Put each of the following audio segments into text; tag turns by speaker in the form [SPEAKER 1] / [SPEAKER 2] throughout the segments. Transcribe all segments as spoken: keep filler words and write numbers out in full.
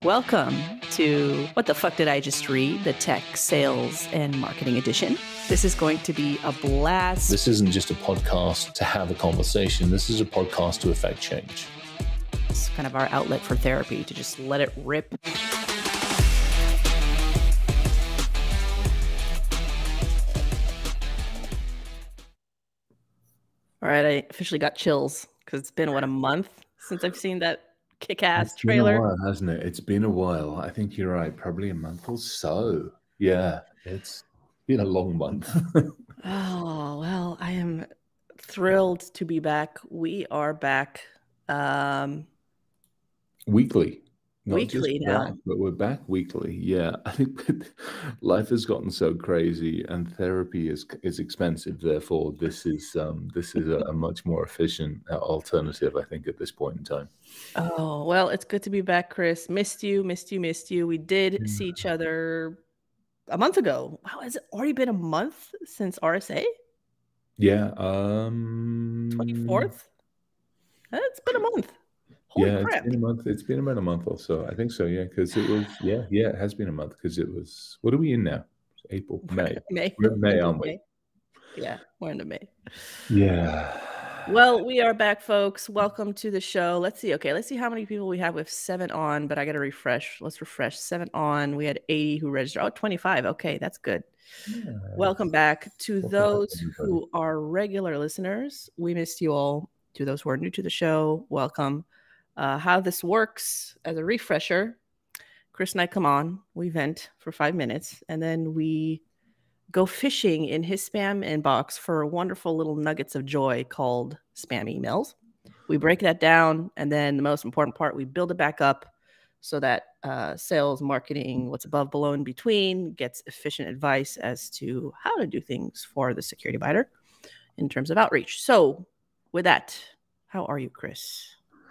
[SPEAKER 1] Welcome to What the Fuck Did I Just Read? The Tech, Sales, and Marketing Edition. This is going to be a blast.
[SPEAKER 2] This isn't just a podcast to have a conversation. This is a podcast to affect change.
[SPEAKER 1] It's kind of our outlet for therapy, to just let it rip. All right, I officially got chills because it's been, what, a month since I've seen that kick-ass
[SPEAKER 2] it's
[SPEAKER 1] trailer.
[SPEAKER 2] Been a while, hasn't it? It's been a while. I think you're right. Probably a month or so. Yeah, it's been a long month.
[SPEAKER 1] Oh, well, I am thrilled to be back. We are back um,
[SPEAKER 2] weekly. Not
[SPEAKER 1] weekly
[SPEAKER 2] just
[SPEAKER 1] now.
[SPEAKER 2] back, but we're back weekly. Yeah, I think life has gotten so crazy, and therapy is is expensive. Therefore, this is um, this is a, a much more efficient alternative, I think, at this point in time.
[SPEAKER 1] Oh, well, it's good to be back, Chris. Missed you, missed you, missed you. We did mm. see each other a month ago. Wow, has it already been a month since R S A?
[SPEAKER 2] Yeah, um,
[SPEAKER 1] twenty-fourth. It's been a month. Holy
[SPEAKER 2] yeah,
[SPEAKER 1] crap.
[SPEAKER 2] It's been a month. It's been about a month or so. I think so. Yeah, because it was. Yeah, yeah, it has been a month because it was. What are we in now? April, May,
[SPEAKER 1] May,
[SPEAKER 2] we're in May, aren't we?
[SPEAKER 1] Yeah, we're into May.
[SPEAKER 2] Yeah.
[SPEAKER 1] Well, we are back, folks. Welcome to the show. Let's see. Okay, let's see how many people we have. We have seven on, but I got to refresh. Let's refresh. Seven on. We had eighty who registered. Oh, twenty-five. Okay, that's good. Yeah, Welcome back to Welcome those back, who are regular listeners. We missed you all. To those who are new to the show, welcome. Uh, how this works as a refresher, Chris and I come on, we vent for five minutes, and then we go fishing in his spam inbox for wonderful little nuggets of joy called spam emails. We break that down, and then the most important part, we build it back up so that uh, sales, marketing, what's above, below, in between gets efficient advice as to how to do things for the security biter in terms of outreach. So with that, how are you, Chris?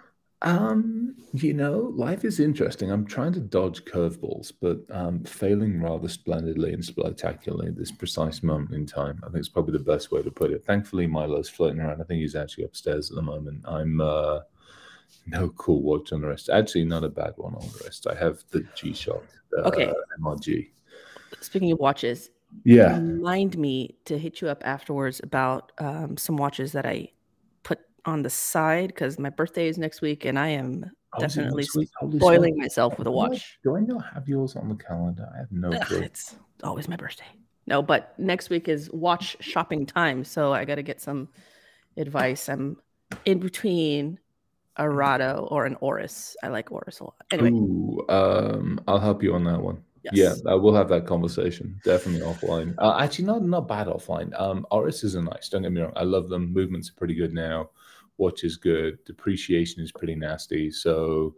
[SPEAKER 2] Um, you know, life is interesting. I'm trying to dodge curveballs, but um, failing rather splendidly and spectacularly at this precise moment in time. I think it's probably the best way to put it. Thankfully, Milo's floating around. I think he's actually upstairs at the moment. I'm uh, no cool watch on the wrist. Actually, not a bad one on the wrist. I have the G-Shock uh,
[SPEAKER 1] okay.
[SPEAKER 2] M R G.
[SPEAKER 1] Speaking of watches,
[SPEAKER 2] yeah,
[SPEAKER 1] remind me to hit you up afterwards about um, some watches that I on the side because my birthday is next week and I am oh, definitely spoiling sweet. myself with a watch.
[SPEAKER 2] Do I not have yours on the calendar? I have no
[SPEAKER 1] Ugh,
[SPEAKER 2] clue.
[SPEAKER 1] It's always my birthday. No, but next week is watch shopping time, so I got to get some advice. I'm in between a Rado or an Oris. I like Oris a lot. Anyway,
[SPEAKER 2] Ooh, um, I'll help you on that one. Yes. Yeah, uh, we'll have that conversation definitely offline. Uh, actually, not not bad offline. Um, Oris is a nice. Don't get me wrong. I love them. Movements are pretty good now. Watch is good. Depreciation is pretty nasty. So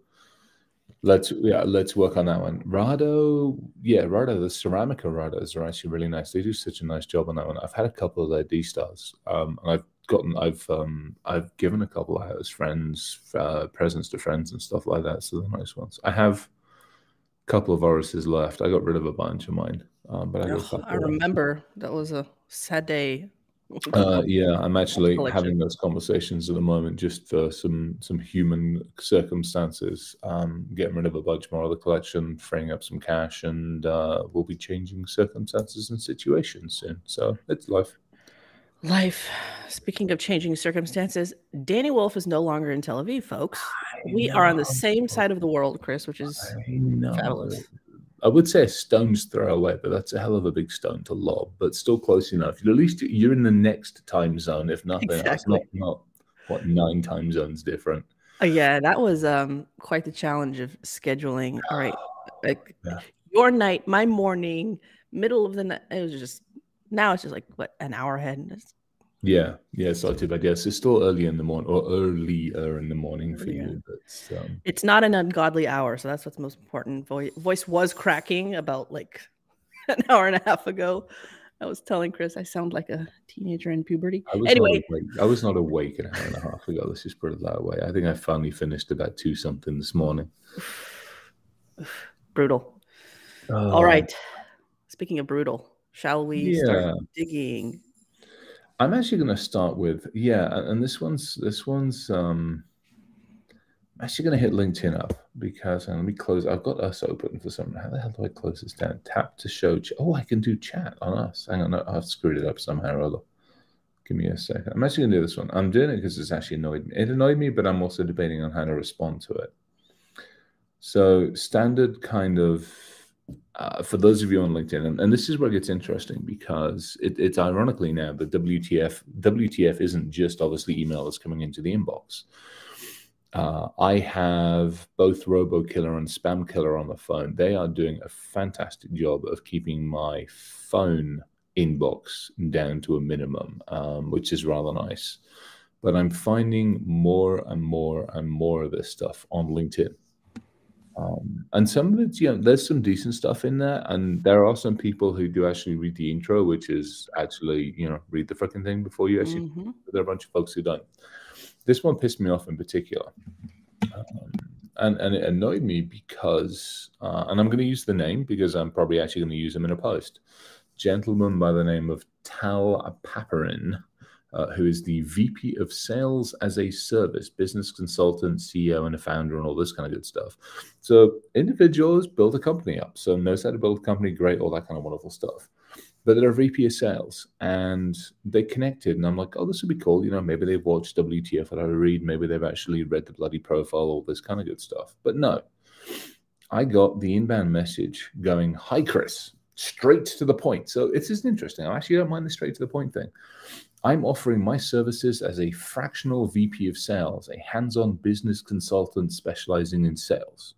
[SPEAKER 2] let's yeah let's work on that one. Rado, yeah, Rado. The Ceramica Rados are actually really nice. They do such a nice job on that one. I've had a couple of their D stars, um, and I've gotten I've um I've given a couple out as friends, uh, presents to friends and stuff like that. So they're nice ones. I have a couple of Orises left. I got rid of a bunch of mine, um, but I, got
[SPEAKER 1] oh, I remember that was a sad day.
[SPEAKER 2] Uh, yeah, I'm actually collection. having those conversations at the moment just for some some human circumstances, um, getting rid of a bunch more of the collection, freeing up some cash, and uh, we'll be changing circumstances and situations soon. So it's life.
[SPEAKER 1] Life. Speaking of changing circumstances, Danny Wolf is no longer in Tel Aviv, folks. I we know. are on the same side of the world, Chris, which is fabulous.
[SPEAKER 2] I would say a stone's throw away, but that's a hell of a big stone to lob, but still close enough. At least you're in the next time zone, if nothing exactly. else. Not, not, what, nine time zones different.
[SPEAKER 1] Oh, yeah, that was um, quite the challenge of scheduling. All right. Like, yeah. Your night, my morning, middle of the night. It was just, now it's just like, what, an hour ahead? It's,
[SPEAKER 2] yeah, yeah, it's not too bad. Yes, it's still early in the morning, or earlier in the morning for yeah. you. But um...
[SPEAKER 1] it's not an ungodly hour, so that's what's most important. Voice, voice was cracking about like an hour and a half ago. I was telling Chris I sound like a teenager in puberty.
[SPEAKER 2] I was
[SPEAKER 1] anyway,
[SPEAKER 2] not I was not awake an hour and a half ago. Let's just put it that way. I think I finally finished about two something this morning.
[SPEAKER 1] Brutal. Uh, All right. Speaking of brutal, shall we yeah. start digging?
[SPEAKER 2] I'm actually going to start with yeah, and this one's this one's um, I'm actually going to hit LinkedIn up because, and let me close. I've got us open for some. How the hell do I close this down? Tap to show. Oh, I can do chat on us. Hang on, no, I've screwed it up somehow or other. Give me a second. I'm actually going to do this one. I'm doing it because it's actually annoyed me. It annoyed me, but I'm also debating on how to respond to it. So standard kind of, uh, for those of you on LinkedIn, and, and this is where it gets interesting because it, it's ironically now the W T F, W T F isn't just obviously email that's coming into the inbox. Uh, I have both RoboKiller and SpamKiller on the phone. They are doing a fantastic job of keeping my phone inbox down to a minimum, um, which is rather nice. But I'm finding more and more and more of this stuff on LinkedIn. Um, and some of it's, you know, there's some decent stuff in there. And there are some people who do actually read the intro, which is actually, you know, read the freaking thing before you actually, mm-hmm. There are a bunch of folks who don't. This one pissed me off in particular. Um, and, and it annoyed me because, uh, and I'm going to use the name because I'm probably actually going to use him in a post. Gentleman by the name of Tal Paparin, uh, who is the V P of Sales as a Service, business consultant, C E O, and a founder, and all this kind of good stuff. So individuals build a company up. So knows how to build a company, great, all that kind of wonderful stuff. But they're a V P of Sales, and they connected, and I'm like, oh, this would be cool. You know, maybe they've watched W T F that I read. Maybe they've actually read the bloody profile, all this kind of good stuff. But no, I got the inbound message going, hi, Chris. Straight to the point. So it's just interesting. I actually don't mind the straight to the point thing. I'm offering my services as a fractional V P of sales, a hands-on business consultant specializing in sales.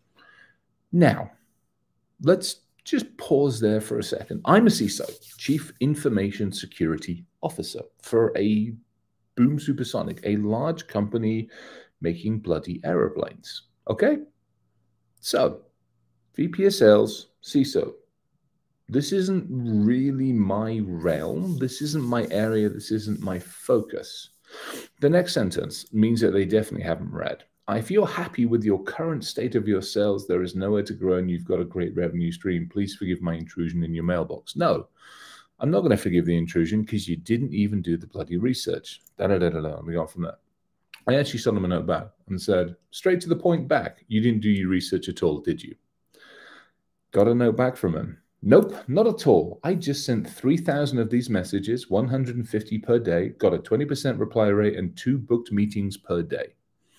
[SPEAKER 2] Now, let's just pause there for a second. I'm a C I S O, Chief Information Security Officer, for a Boom Supersonic, a large company making bloody aeroplanes. Okay? So, V P of sales, C I S O. This isn't really my realm. This isn't my area. This isn't my focus. The next sentence means that they definitely haven't read. If you're happy with your current state of your sales, there is nowhere to grow and you've got a great revenue stream. Please forgive my intrusion in your mailbox. No, I'm not going to forgive the intrusion because you didn't even do the bloody research. Da, da, da, da, da. We got from that. I actually sent them a note back and said, straight to the point back. You didn't do your research at all, did you? Got a note back from him. Nope, not at all. I just sent three thousand of these messages, one hundred fifty per day, got a twenty percent reply rate, and two booked meetings per day.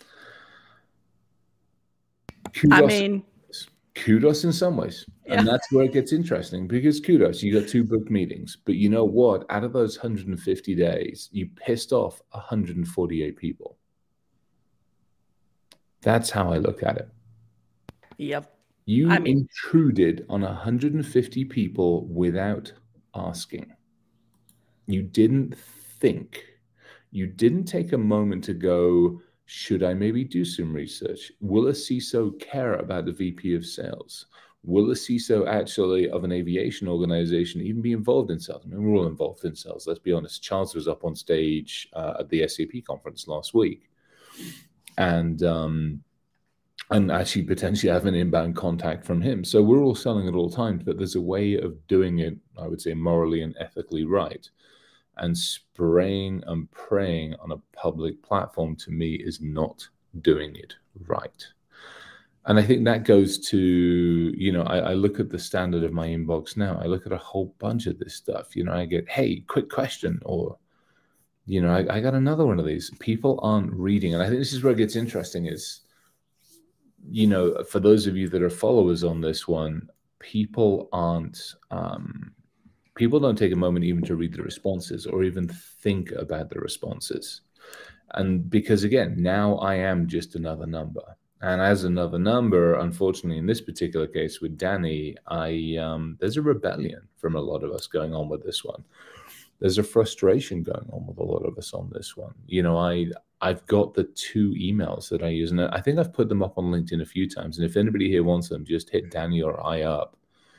[SPEAKER 2] Kudos,
[SPEAKER 1] I mean,
[SPEAKER 2] kudos in some ways. Yeah. And that's where it gets interesting because kudos, you got two booked meetings. But you know what? Out of those one hundred fifty days, you pissed off one hundred forty-eight people. That's how I look at it.
[SPEAKER 1] Yep.
[SPEAKER 2] You
[SPEAKER 1] I mean,
[SPEAKER 2] intruded on one hundred fifty people without asking. You didn't think. You didn't take a moment to go, should I maybe do some research? Will a C I S O care about the V P of sales? Will a C I S O actually of an aviation organization even be involved in sales? I mean, we're all involved in sales. Let's be honest. Charles was up on stage uh, at the S A P conference last week. And, um, and actually potentially have an inbound contact from him. So we're all selling at all times, but there's a way of doing it, I would say, morally and ethically right. And spraying and praying on a public platform, to me, is not doing it right. And I think that goes to, you know, I, I look at the standard of my inbox now. I look at a whole bunch of this stuff. You know, I get, hey, quick question, or, you know, I, I got another one of these. People aren't reading. And I think this is where it gets interesting is, you know, for those of you that are followers on this one, people aren't, um, people don't take a moment even to read the responses or even think about the responses. And because, again, now I am just another number. And as another number, unfortunately, in this particular case with Danny, I um, there's a rebellion from a lot of us going on with this one. There's a frustration going on with a lot of us on this one. You know, I, I've got the two emails that I use, and I think I've put them up on LinkedIn a few times. And if anybody here wants them, just hit Danny or I up.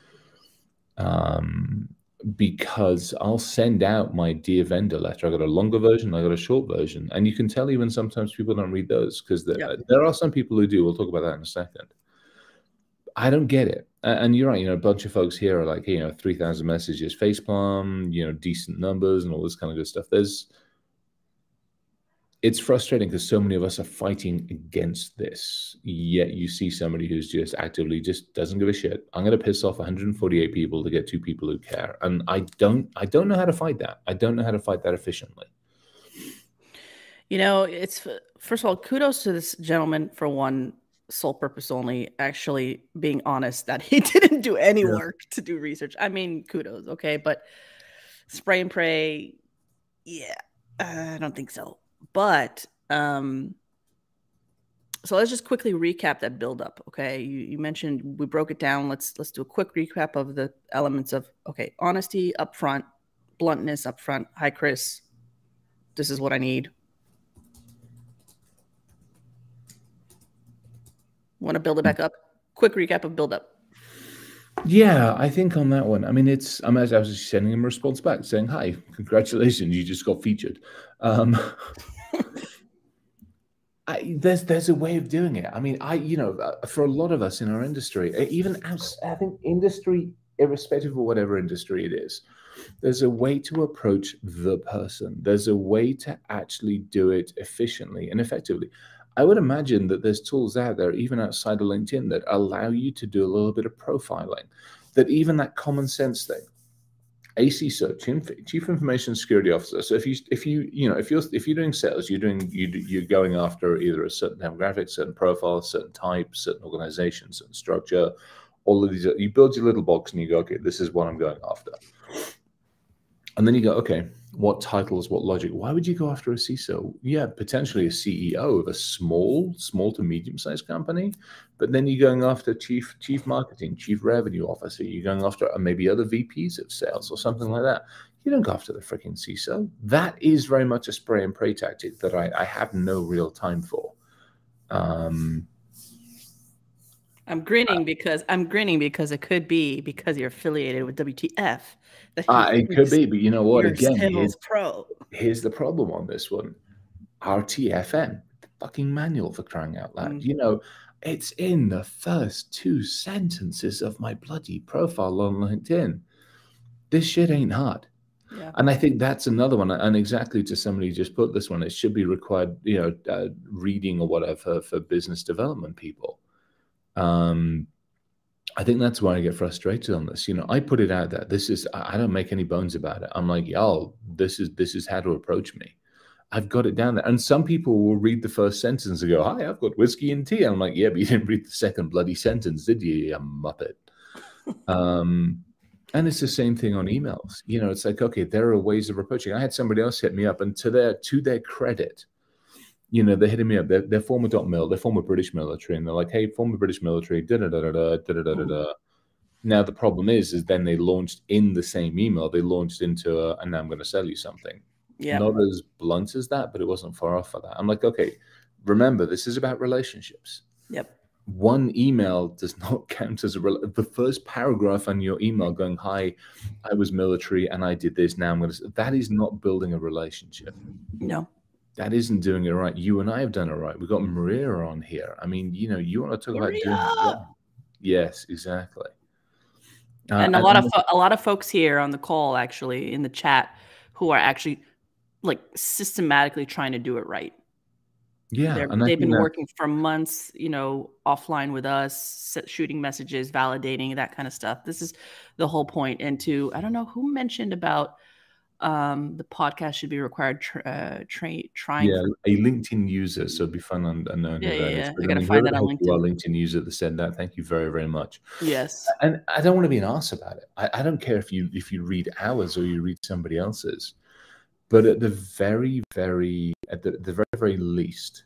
[SPEAKER 2] Um, because I'll send out my Dear Vendor letter. I got a longer version, I got a short version. And you can tell even sometimes people don't read those because there, yep. there are some people who do. We'll talk about that in a second. I don't get it. And you're right, you know, a bunch of folks here are like, you know, three thousand messages, facepalm, you know, decent numbers and all this kind of good stuff. There's, it's frustrating because so many of us are fighting against this. Yet you see somebody who's just actively just doesn't give a shit. I'm going to piss off one hundred forty-eight people to get two people who care. And I don't, I don't know how to fight that. I don't know how to fight that efficiently.
[SPEAKER 1] You know, it's, first of all, kudos to this gentleman for one sole purpose only, actually being honest that he didn't do any yeah. work to do research. I mean, kudos. Okay. But spray and pray. Yeah, I don't think so. But um, so let's just quickly recap that buildup. Okay, you, you mentioned we broke it down. Let's let's do a quick recap of the elements of okay, honesty up front, bluntness up front. Hi, Chris. This is what I need. Want to build it back up? Quick recap of buildup.
[SPEAKER 2] Yeah, I think on that one, I mean, it's, I mean, I was just sending him a response back saying, hi, congratulations, you just got featured. Um, I, there's there's a way of doing it. I mean, I, you know, for a lot of us in our industry, even as, I think industry, irrespective of whatever industry it is, there's a way to approach the person. There's a way to actually do it efficiently and effectively. I would imagine that there's tools out there, even outside of LinkedIn, that allow you to do a little bit of profiling, that even that common sense thing, A C S O, Chief Information Security Officer. So if you, if you, you know, if you're, if you're doing sales, you're doing, you, you're going after either a certain demographic, certain profile, certain type, certain organization, certain structure, all of these, you build your little box and you go, okay, this is what I'm going after. And then you go, okay, what titles, what logic? Why would you go after a C I S O? Yeah, potentially a C E O of a small, small to medium-sized company, but then you're going after chief, chief marketing, chief revenue officer. You're going after maybe other V Ps of sales or something like that. You don't go after the freaking C I S O. That is very much a spray and pray tactic that I, I have no real time for. Um,
[SPEAKER 1] I'm grinning because I'm grinning because it could be because you're affiliated with W T F.
[SPEAKER 2] Uh, it could be, but you know what? Again, here's,
[SPEAKER 1] pro.
[SPEAKER 2] here's the problem on this one. R T F M, the fucking manual, for crying out loud. Mm. You know, it's in the first two sentences of my bloody profile on LinkedIn. This shit ain't hard. Yeah. And I think that's another one. And exactly to somebody who just put this one, it should be required, you know, uh, reading or whatever for business development people. Um, I think that's why I get frustrated on this. You know, I put it out there. This is, I don't make any bones about it. I'm like, y'all, this is, this is how to approach me. I've got it down there. And some people will read the first sentence and go, hi, I've got whiskey and tea. And I'm like, yeah, but you didn't read the second bloody sentence, did you, you muppet? um, and it's the same thing on emails. You know, it's like, okay, there are ways of approaching. I had somebody else hit me up, and to their, to their credit, you know, they're hitting me up. They're, they're former dot mil, they're former British military, and they're like, hey, former British military, da da da da da da da da da. Now the problem is, is then they launched in the same email, they launched into, a, and now I'm going to sell you something. Yeah. Not as blunt as that, but it wasn't far off of that. I'm like, okay, remember, this is about relationships.
[SPEAKER 1] Yep.
[SPEAKER 2] One email does not count as a re- the first paragraph on your email going, hi, I was military and I did this. Now I'm going to, that is not building a relationship.
[SPEAKER 1] No.
[SPEAKER 2] That isn't doing it right. You and I have done it right. We've got Maria on here. I mean, you know, you want to talk Maria. about doing it. Yes, exactly.
[SPEAKER 1] Uh, and a lot of fo- a lot of folks here on the call, actually, in the chat, who are actually like systematically trying to do it right.
[SPEAKER 2] Yeah,
[SPEAKER 1] and they've been that... working for months, you know, offline with us, shooting messages, validating that kind of stuff. This is the whole point. And to, I don't know who mentioned about um, the podcast should be required tra- uh, tra- trying.
[SPEAKER 2] Yeah, for- a LinkedIn user. So it'd be fun and unknown.
[SPEAKER 1] Yeah, yeah, yeah. I gotta find that on LinkedIn.
[SPEAKER 2] LinkedIn user that said that. Thank you very, very much.
[SPEAKER 1] Yes.
[SPEAKER 2] And I don't want to be an arse about it. I, I don't care if you if you read ours or you read somebody else's. But at the very, very, at the, the very, very least,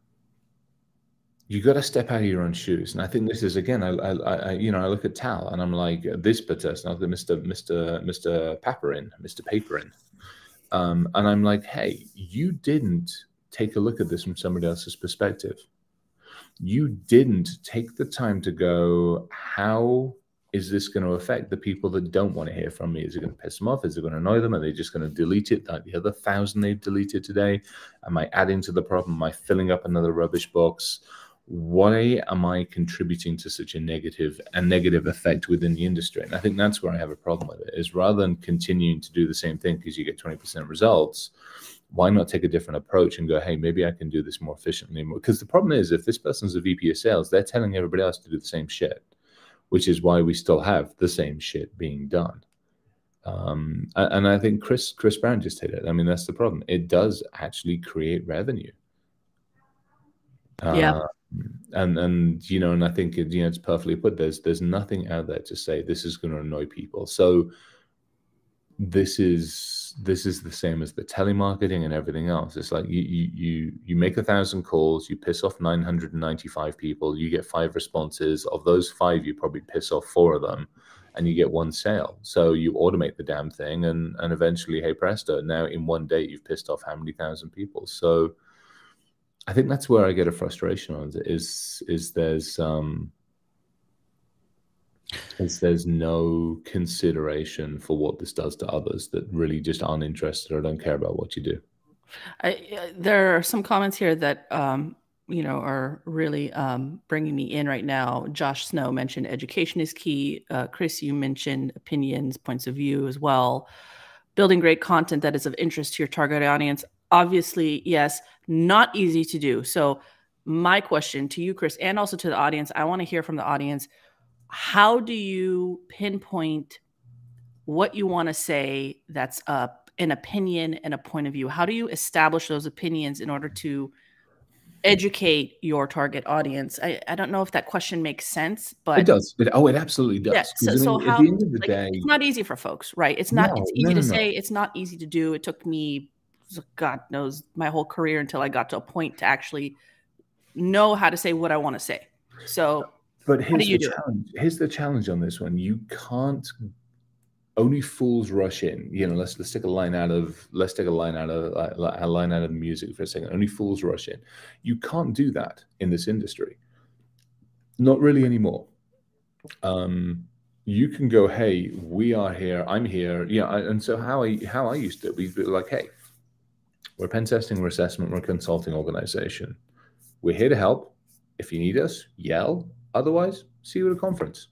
[SPEAKER 2] you got to step out of your own shoes. And I think this is, again, I, I, I you know, I look at Tal and I'm like, this person, I look at Mister Mister Mister Paperin, Mister Paperin, um, and I'm like, hey, you didn't take a look at this from somebody else's perspective. You didn't take the time to go, how is this going to affect the people that don't want to hear from me? Is it going to piss them off? Is it going to annoy them? Are they just going to delete it like the other thousand they've deleted today? Am I adding to the problem? Am I filling up another rubbish box? Why am I contributing to such a negative a negative effect within the industry? And I think that's where I have a problem with it, is rather than continuing to do the same thing because you get twenty percent results, why not take a different approach and go, hey, maybe I can do this more efficiently? Because the problem is, if this person's a V P of sales, they're telling everybody else to do the same shit, which is why we still have the same shit being done. Um, and I think Chris Chris Brown just hit it. I mean, that's the problem. It does actually create revenue.
[SPEAKER 1] Yeah.
[SPEAKER 2] Uh, and and you know, and I think it, you know, it's perfectly put. There's there's nothing out there to say this is going to annoy people. So this is this is the same as the telemarketing and everything else. It's like you you you you make a thousand calls, you piss off nine hundred ninety-five people, you get five responses. Of those five, you probably piss off four of them, and you get one sale. So you automate the damn thing, and and eventually, hey presto, now in one day you've pissed off how many thousand people. So I think that's where I get a frustration on it, is is there's um is there's no consideration for what this does to others that really just aren't interested or don't care about what you do.
[SPEAKER 1] I, there are some comments here that um you know, are really um, bringing me in right now. Josh Snow mentioned education is key. Uh, Chris, you mentioned opinions, points of view as well. Building great content that is of interest to your target audience. Obviously, yes, not easy to do. So my question to you, Chris, and also to the audience, I want to hear from the audience. How do you pinpoint what you want to say that's a, an opinion and a point of view? How do you establish those opinions in order to educate your target audience? I, I don't know if that question makes sense, but
[SPEAKER 2] it does. It, oh, it absolutely does.
[SPEAKER 1] Yeah. So,
[SPEAKER 2] I mean,
[SPEAKER 1] so
[SPEAKER 2] at
[SPEAKER 1] how,
[SPEAKER 2] the end of the
[SPEAKER 1] like,
[SPEAKER 2] day,
[SPEAKER 1] it's not easy for folks, right? It's not,
[SPEAKER 2] no,
[SPEAKER 1] it's easy
[SPEAKER 2] no,
[SPEAKER 1] to
[SPEAKER 2] no,
[SPEAKER 1] say,
[SPEAKER 2] no.
[SPEAKER 1] it's not easy to do. It took me, God knows, my whole career until I got to a point to actually know how to say what I want to say. So
[SPEAKER 2] but here's
[SPEAKER 1] how do you
[SPEAKER 2] the
[SPEAKER 1] do
[SPEAKER 2] challenge. It? Here's the challenge on this one. You can't, only fools rush in. You know, let's let's take a line out of let's take a line out of uh, a line out of music for a second. Only fools rush in. You can't do that in this industry. Not really anymore. Um, you can go, hey, we are here. I'm here. Yeah, and so how I how I used to, we'd be like, hey, we're a pen testing, we're assessment, we're a consulting organization. We're here to help. If you need us, yell. Otherwise, see you at a conference.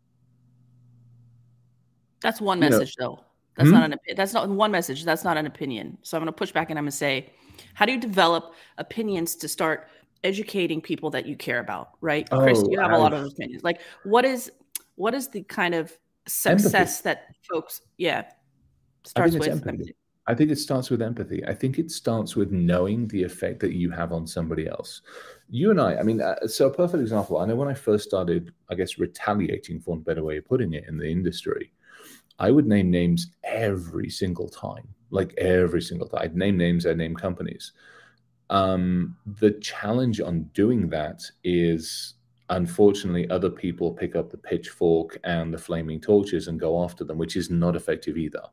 [SPEAKER 1] That's one you message, know. though. That's hmm? not an. That's not one message. That's not an opinion. So I'm going to push back and I'm going to say, how do you develop opinions to start educating people that you care about? Right, oh, Chris, you have I've... a lot of opinions. Like, what is what is the kind of success empathy. that folks? Yeah, starts with
[SPEAKER 2] empathy. empathy. I think it starts with empathy. I think it starts with knowing the effect that you have on somebody else. You and I, I mean, uh, so a perfect example, I know when I first started, I guess, retaliating, for a better way of putting it, in the industry, I would name names every single time, like every single time. I'd name names, I'd name companies. Um, the challenge on doing that is, unfortunately, other people pick up the pitchfork and the flaming torches and go after them, which is not effective either.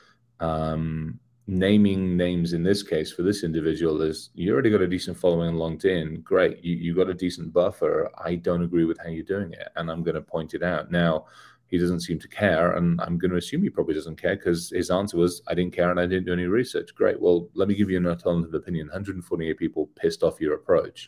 [SPEAKER 2] Um, naming names in this case for this individual is, you already got a decent following on LinkedIn. Great. You, you got a decent buffer. I don't agree with how you're doing it, and I'm going to point it out. Now, he doesn't seem to care, and I'm going to assume he probably doesn't care because his answer was, I didn't care and I didn't do any research. Great. Well, let me give you an alternative opinion. one hundred forty-eight people pissed off your approach.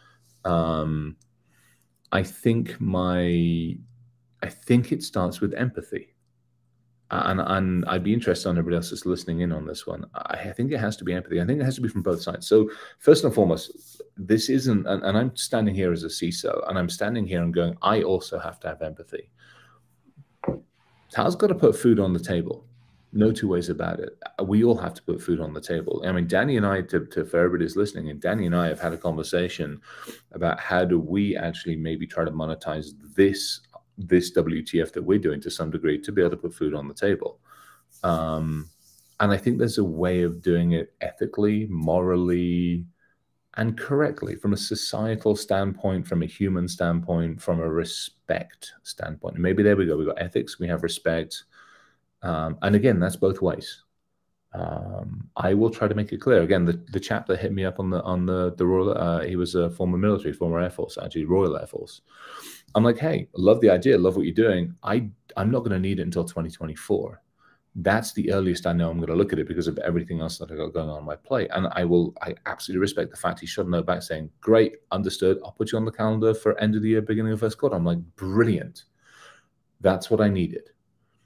[SPEAKER 2] Um, I think my, I think it starts with empathy. And, and I'd be interested on everybody else that's listening in on this one. I think it has to be empathy. I think it has to be from both sides. So first and foremost, this isn't, and, and I'm standing here as a C I S O, and I'm standing here and going, I also have to have empathy. Tal's got to put food on the table. No two ways about it. We all have to put food on the table. I mean, Danny and I, to, to for everybody who's listening, and Danny and I have had a conversation about how do we actually maybe try to monetize this this W T F that we're doing to some degree to be able to put food on the table. Um, and I think there's a way of doing it ethically, morally, and correctly from a societal standpoint, from a human standpoint, from a respect standpoint. And maybe there we go. We've got ethics, we have respect. Um, and again, that's both ways. Um, I will try to make it clear. Again, the, the chap that hit me up on the, on the, the Royal, uh, he was a former military, former Air Force, actually, Royal Air Force. I'm like, hey, love the idea, love what you're doing. I, I'm not going to need it until twenty twenty-four. That's the earliest I know I'm going to look at it because of everything else that I got going on my plate. And I will, I absolutely respect the fact he shot a note back saying, great, understood. I'll put you on the calendar for end of the year, beginning of first quarter. I'm like, brilliant. That's what I needed.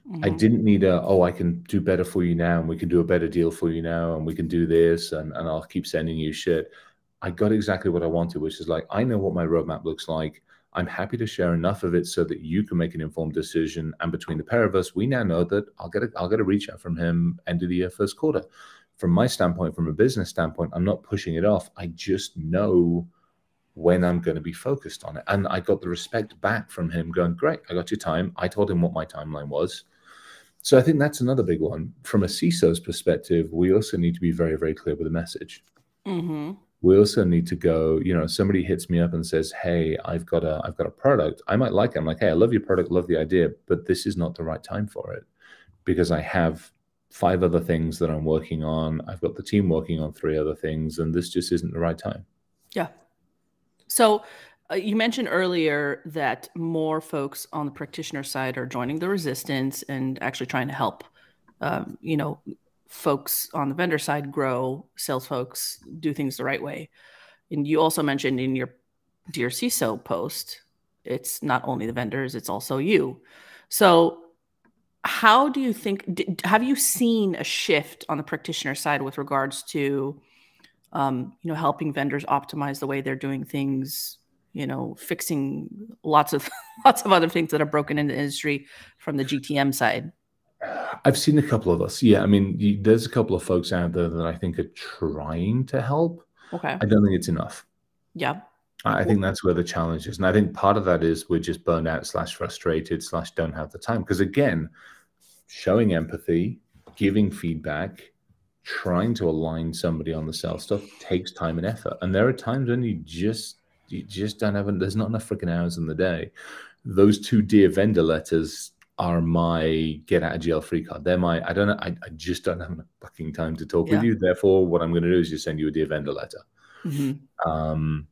[SPEAKER 2] Mm-hmm. I didn't need a, oh, I can do better for you now, and we can do a better deal for you now, and we can do this, and, and I'll keep sending you shit. I got exactly what I wanted, which is like, I know what my roadmap looks like. I'm happy to share enough of it so that you can make an informed decision. And between the pair of us, we now know that I'll get a, I'll get a reach out from him end of the year, first quarter. From my standpoint, from a business standpoint, I'm not pushing it off. I just know when I'm going to be focused on it. And I got the respect back from him going, great, I got your time. I told him what my timeline was. So I think that's another big one. From a C I S O's perspective, we also need to be very, very clear with the message. Mm-hmm. We also need to go, you know, somebody hits me up and says, hey, I've got a, I've got a product. I might like it. I'm like, hey, I love your product, love the idea, but this is not the right time for it because I have five other things that I'm working on. I've got the team working on three other things, and this just isn't the right time.
[SPEAKER 1] Yeah. So uh, you mentioned earlier that more folks on the practitioner side are joining the resistance and actually trying to help, um, you know, folks on the vendor side grow, sales folks do things the right way. And you also mentioned in your Dear C I S O post, it's not only the vendors, it's also you. So how do you think, have you seen a shift on the practitioner side with regards to, um, you know, helping vendors optimize the way they're doing things, you know, fixing lots of, lots of other things that are broken in the industry from the G T M side?
[SPEAKER 2] I've seen a couple of us. Yeah. I mean, you, there's a couple of folks out there that I think are trying to help.
[SPEAKER 1] Okay.
[SPEAKER 2] I don't think it's enough.
[SPEAKER 1] Yeah.
[SPEAKER 2] I think that's where the challenge is. And I think part of that is we're just burned out slash frustrated slash don't have the time. Because again, showing empathy, giving feedback, trying to align somebody on the sales stuff takes time and effort. And there are times when you just, you just don't have, there's not enough freaking hours in the day. Those two Dear Vendor letters are my get out of jail free card. They're my, I don't know, I, I just don't have enough fucking time to talk yeah. with you. Therefore, what I'm going to do is just send you a Dear Vendor letter. Mm-hmm. Um,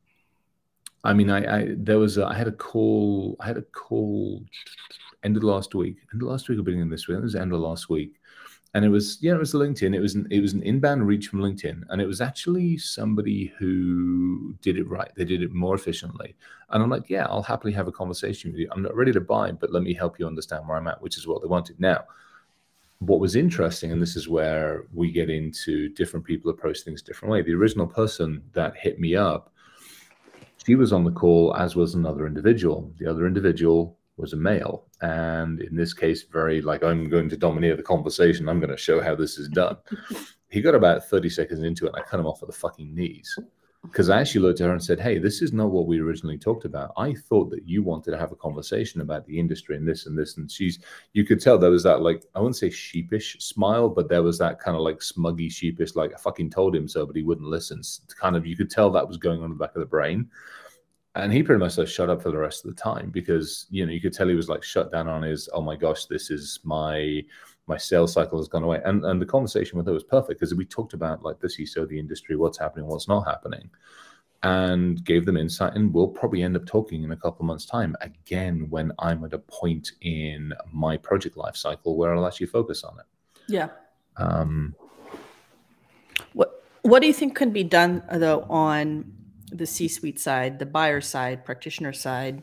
[SPEAKER 2] I mean, I, I there was, a, I had a call, I had a call end of last week, end of last week or beginning of this week, it was the end of last week. And it was, yeah, it was LinkedIn. It was an, it was an inbound reach from LinkedIn. And it was actually somebody who did it right. They did it more efficiently. And I'm like, yeah, I'll happily have a conversation with you. I'm not ready to buy, but let me help you understand where I'm at, which is what they wanted. Now, what was interesting, and this is where we get into different people approach things a different way. The original person that hit me up, she was on the call, as was another individual. The other individual was a male. And in this case, very like, I'm going to domineer the conversation. I'm going to show how this is done. He got about thirty seconds into it, and I cut him off at the fucking knees. Because I actually looked at her and said, hey, this is not what we originally talked about. I thought that you wanted to have a conversation about the industry and this and this. And she's, you could tell there was that, like, I wouldn't say sheepish smile, but there was that kind of like smuggy, sheepish, like, I fucking told him so, but he wouldn't listen. Kind of, you could tell that was going on in the back of the brain. And he pretty much like shut up for the rest of the time because, you know, you could tell he was like shut down on his, oh my gosh, this is my, my sales cycle has gone away. And and the conversation with her was perfect because we talked about like the C I S O, the industry, what's happening, what's not happening, and gave them insight. And we'll probably end up talking in a couple of months' time again when I'm at a point in my project life cycle where I'll actually focus on it.
[SPEAKER 1] Yeah. Um, what What do you think could be done though on the C-suite side, the buyer side, practitioner side,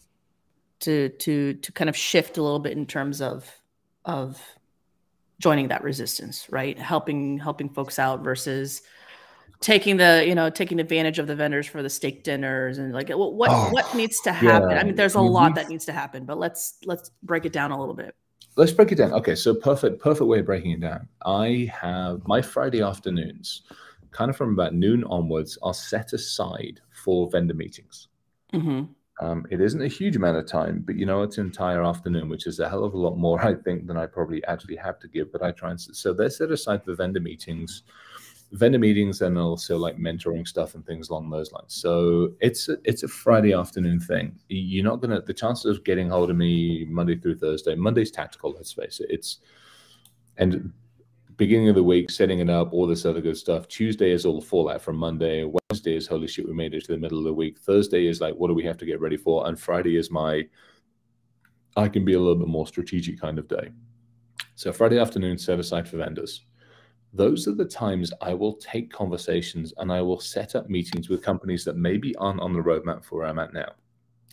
[SPEAKER 1] to to to kind of shift a little bit in terms of of joining that resistance, right? Helping helping folks out versus taking the, you know, taking advantage of the vendors for the steak dinners and like what what,
[SPEAKER 2] oh,
[SPEAKER 1] what needs to happen?
[SPEAKER 2] yeah.
[SPEAKER 1] I mean, there's a lot that needs to happen, but let's let's break it down a little bit.
[SPEAKER 2] Let's break it down. Okay, so perfect perfect way of breaking it down. I have my Friday afternoons, kind of from about noon onwards, are set aside for vendor meetings. Mm-hmm. Um, it isn't a huge amount of time, but you know, it's an entire afternoon, which is a hell of a lot more, I think, than I probably actually have to give. But I try and so they're set aside for vendor meetings, vendor meetings, and also like mentoring stuff and things along those lines. So it's a, it's a Friday afternoon thing. You're not gonna the chances of getting hold of me Monday through Thursday. Monday's tactical, let's face it. It's and. Beginning of the week, setting it up, all this other good stuff. Tuesday is all the fallout from Monday. Wednesday is, holy shit, we made it to the middle of the week. Thursday is like, what do we have to get ready for? And Friday is my, I can be a little bit more strategic kind of day. So Friday afternoon, set aside for vendors. Those are the times I will take conversations and I will set up meetings with companies that maybe aren't on the roadmap for where I'm at now.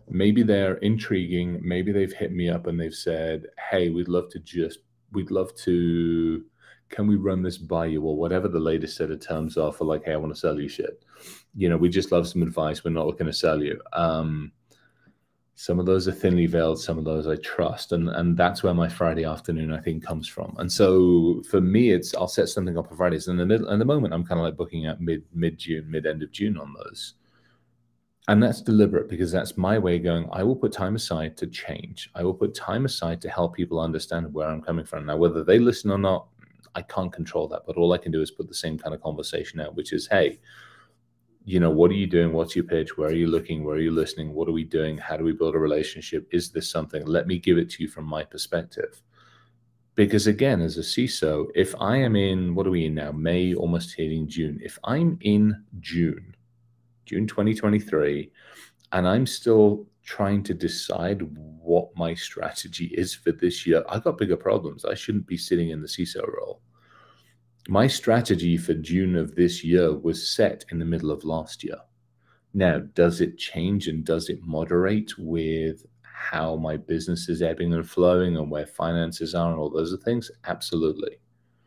[SPEAKER 2] maybe they're intriguing. Maybe they've hit me up and they've said, hey, we'd love to just, we'd love to, can we run this by you, or whatever the latest set of terms are for like, hey, I want to sell you shit. You know, we just love some advice. We're not looking to sell you. Um, some of those are thinly veiled. Some of those I trust. And, and that's where my Friday afternoon, I think, comes from. And so for me, it's, I'll set something up on Fridays. And in the middle, in the moment, I'm kind of like booking at mid, mid June, mid end of June on those. And that's deliberate, because that's my way of going, I will put time aside to change. I will put time aside to help people understand where I'm coming from. Now, whether they listen or not, I can't control that. But all I can do is put the same kind of conversation out, which is, hey, you know, what are you doing? What's your pitch? Where are you looking? Where are you listening? What are we doing? How do we build a relationship? Is this something? Let me give it to you from my perspective. Because again, as a C I S O, if I am in, what are we in now? May, almost hitting June. If I'm in June, June twenty twenty-three, and I'm still trying to decide what my strategy is for this year, I've got bigger problems. I shouldn't be sitting in the C I S O role. My strategy for June of this year was set in the middle of last year. Now, does it change and does it moderate with how my business is ebbing and flowing and where finances are and all those things? Absolutely.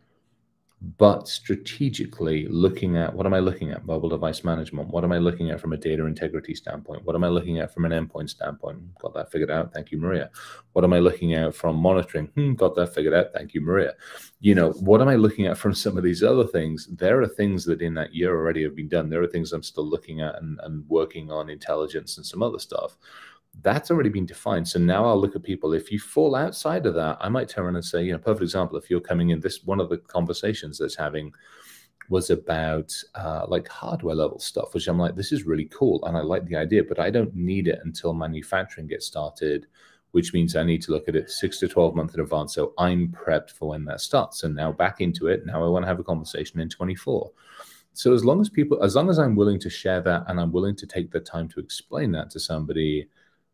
[SPEAKER 2] But strategically looking at, what am I looking at? Mobile device management. What am I looking at from a data integrity standpoint? What am I looking at from an endpoint standpoint? Got that figured out. Thank you, Maria. What am I looking at from monitoring? Hmm, got that figured out. Thank you, Maria. You know, what am I looking at from some of these other things? There are things that in that year already have been done. There are things I'm still looking at and, and working on, intelligence and some other stuff. That's already been defined. So now I'll look at people. If you fall outside of that, I might turn around and say, you know, perfect example, if you're coming in, this, one of the conversations that's having was about uh, like hardware level stuff, which I'm like, this is really cool. And I like the idea, but I don't need it until manufacturing gets started, which means I need to look at it six to twelve months in advance. So I'm prepped for when that starts. And now back into it. Now I want to have a conversation in twenty-four. So as long as people, as long as I'm willing to share that and I'm willing to take the time to explain that to somebody,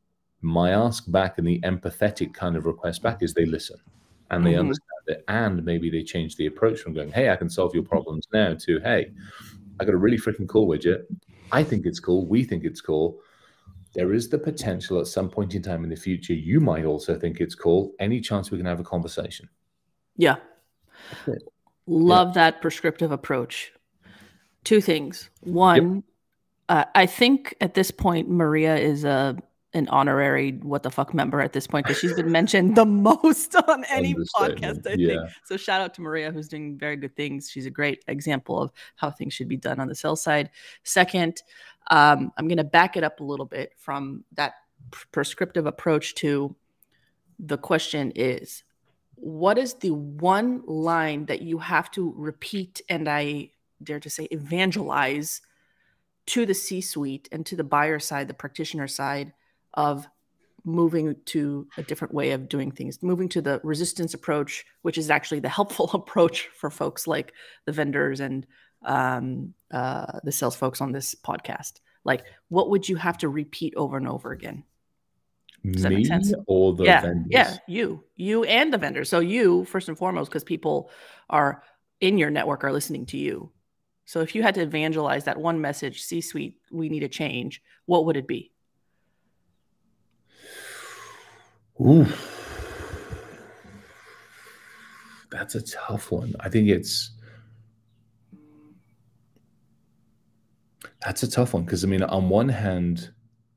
[SPEAKER 2] my ask back and the empathetic kind of request back is they listen and they mm-hmm. understand it, and maybe they change the approach from going, hey, I can solve your problems now, to, hey, I got a really freaking cool widget. I think it's cool. We think it's cool. There is the potential at some point in time in the future, you might also think it's cool. Any chance we can have a conversation?
[SPEAKER 1] Yeah. Love yeah. that prescriptive approach. Two things. One, yep. uh, I think at this point, Maria is a an honorary what the fuck member at this point, because she's been mentioned the most on any podcast, I yeah. think. So shout out to Maria, who's doing very good things. She's a great example of how things should be done on the sales side. Second, um, I'm going to back it up a little bit from that prescriptive approach to the question is, what is the one line that you have to repeat, and I dare to say evangelize to the C-suite and to the buyer side, the practitioner side, of moving to a different way of doing things, moving to the resistance approach, which is actually the helpful approach for folks like the vendors and um, uh, the sales folks on this podcast? Like, what would you have to repeat over and over again? Does that
[SPEAKER 2] Me
[SPEAKER 1] make sense?
[SPEAKER 2] Or the
[SPEAKER 1] yeah,
[SPEAKER 2] vendors?
[SPEAKER 1] Yeah, you, you and the vendors. So you, first and foremost, because people are in your network are listening to you. So if you had to evangelize that one message, C-suite, we need a change, what would it be?
[SPEAKER 2] Ooh, that's a tough one. I think it's, that's a tough one. Because I mean, on one hand,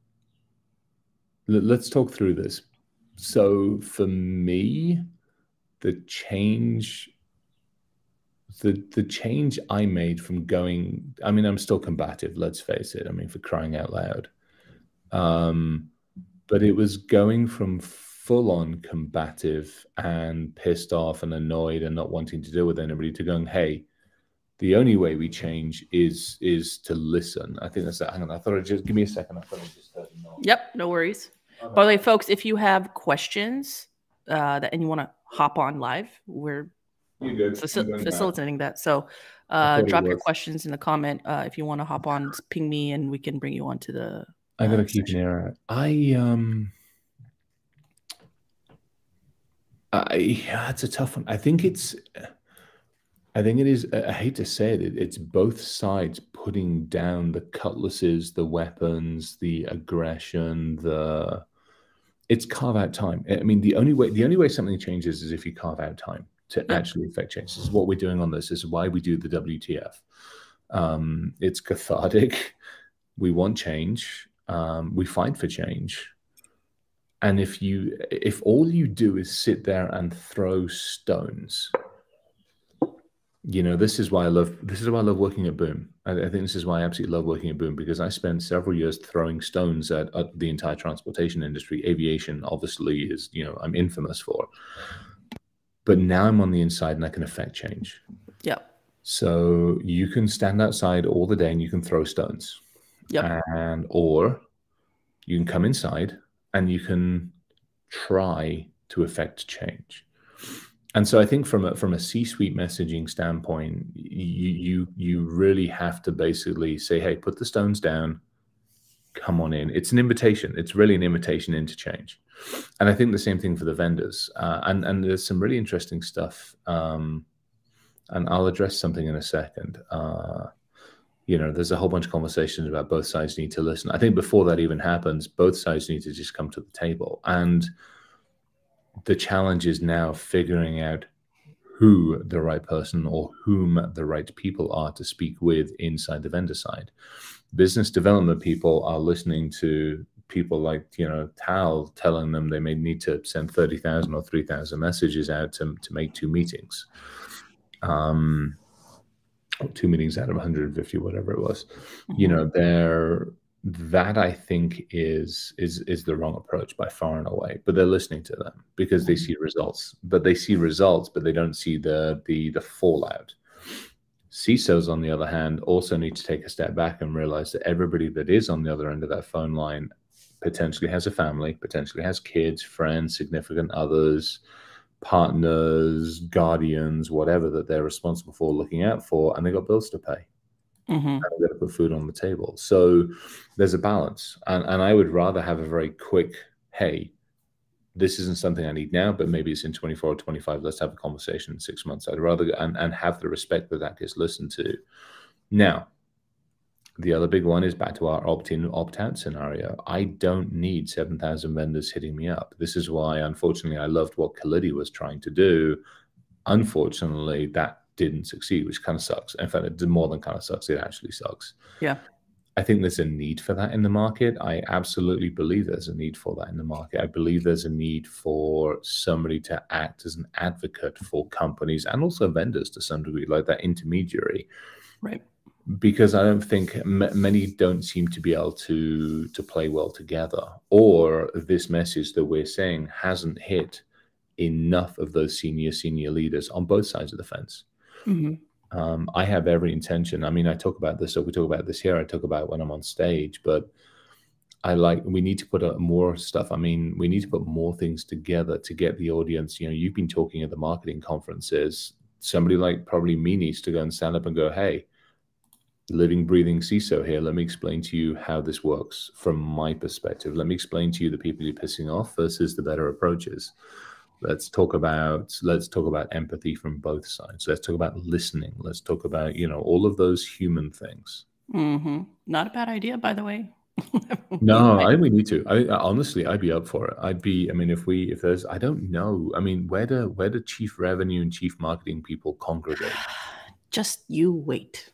[SPEAKER 2] let's talk through this. So for me, the change, the, the change I made from going, I mean, I'm still combative, let's face it. I mean, for crying out loud. Um, but it was going from full-on combative and pissed off and annoyed and not wanting to deal with anybody to going, hey, the only way we change is is to listen. I think that's that. Hang on, I thought I'd just give me a second. I thought I just heard a noise.
[SPEAKER 1] Yep, no worries. Okay. By the way, folks, if you have questions uh, that and you want to hop on live, we're faci- facilitating that. So uh, drop your questions in the comment uh, if you want to hop on. Just ping me and we can bring you onto the.
[SPEAKER 2] I gotta uh, keep an ear out. I um. I, yeah, it's a tough one. I think it's, I think it is, I hate to say it, it's both sides putting down the cutlasses, the weapons, the aggression, the, it's carve out time. I mean, the only way, the only way something changes is if you carve out time to yep. actually affect change. This is what we're doing on this. This is why we do the W T F. Um, it's cathartic. We want change. Um, we fight for change. And if you, if all you do is sit there and throw stones, you know, this is why I love, this is why I love working at Boom. I, I think this is why I absolutely love working at Boom, because I spent several years throwing stones at, at the entire transportation industry. Aviation, obviously, is, you know, I'm infamous for. But now I'm on the inside and I can affect change.
[SPEAKER 1] Yeah.
[SPEAKER 2] So you can stand outside all the day and you can throw stones.
[SPEAKER 1] Yeah.
[SPEAKER 2] And, or you can come inside and you can try to affect change. And so I think from a, from a C-suite messaging standpoint, you, you, you really have to basically say, hey, put the stones down, come on in. It's an invitation. It's really an invitation into change. And I think the same thing for the vendors. Uh, and, and there's some really interesting stuff. Um, and I'll address something in a second. Uh, you know, there's a whole bunch of conversations about both sides need to listen. I think before that even happens, both sides need to just come to the table. And the challenge is now figuring out who the right person or whom the right people are to speak with inside the vendor side. Business development people are listening to people like, you know, Tal telling them they may need to send thirty thousand or three thousand messages out to, to make two meetings. Um, two meetings out of one hundred fifty, whatever it was. Mm-hmm. You know, they're, that I think is is is the wrong approach by far and away. But they're listening to them because they see results. But they see results, but they don't see the the the fallout. C I S Os, on the other hand, also need to take a step back and realize that everybody that is on the other end of that phone line potentially has a family, potentially has kids, friends, significant others, partners, guardians, whatever that they're responsible for looking out for, and they got bills to pay. Mm-hmm. And they've got to put food on the table. So there's a balance. And, and I would rather have a very quick, hey, this isn't something I need now, but maybe it's in twenty-four or twenty-five. Let's have a conversation in six months. I'd rather, and, and have the respect that that gets listened to. Now, the other big one is back to our opt-in, opt-out scenario. I don't need seven thousand vendors hitting me up. This is why, unfortunately, I loved what Kalidi was trying to do. Unfortunately, that didn't succeed, which kind of sucks. In fact, it did more than kind of sucks. It actually sucks.
[SPEAKER 1] Yeah.
[SPEAKER 2] I think there's a need for that in the market. I absolutely believe there's a need for that in the market. I believe there's a need for somebody to act as an advocate for companies and also vendors to some degree, like that intermediary.
[SPEAKER 1] Right.
[SPEAKER 2] Because I don't think m many don't seem to be able to to play well together, or this message that we're saying hasn't hit enough of those senior senior leaders on both sides of the fence. Mm-hmm. um, I have every intention. I mean, I talk about this, so we talk about this here. I talk about it when I'm on stage, but I like, we need to put out more stuff. I mean, we need to put more things together to get the audience. You know, you've been talking at the marketing conferences. Somebody like probably me needs to go and stand up and go, hey, living, breathing C I S O here. Let me explain to you how this works from my perspective. Let me explain to you the people you're pissing off versus the better approaches. Let's talk about, let's talk about empathy from both sides. Let's talk about listening. Let's talk about, you know, all of those human things.
[SPEAKER 1] Mm-hmm. Not a bad idea, by the way.
[SPEAKER 2] No, I think we need to. I honestly, I'd be up for it. I'd be, I mean, if we, if there's, I don't know. I mean, where do, where do chief revenue and chief marketing people congregate?
[SPEAKER 1] Just you wait.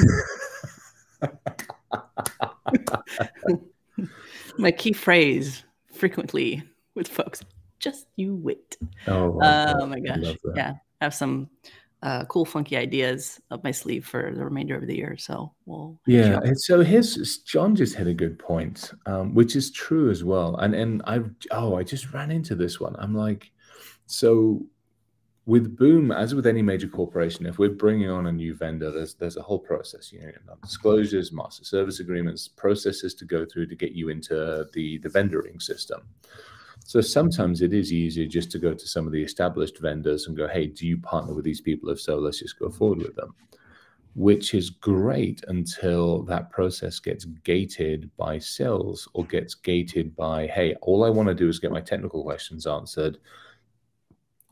[SPEAKER 1] My key phrase frequently with folks, just you wait.
[SPEAKER 2] Oh,
[SPEAKER 1] my, oh my gosh. Yeah. I have some uh, cool, funky ideas up my sleeve for the remainder of the year. So we'll.
[SPEAKER 2] Yeah. And so here's, John just hit a good point, um, which is true as well. And, and I, oh, I just ran into this one. I'm like, so with Boom, as with any major corporation, if we're bringing on a new vendor, there's there's a whole process, you know, disclosures, master service agreements, processes to go through to get you into the, the vendoring system. So sometimes it is easier just to go to some of the established vendors and go, hey, do you partner with these people? If so, let's just go forward with them, which is great until that process gets gated by sales or gets gated by, hey, all I want to do is get my technical questions answered.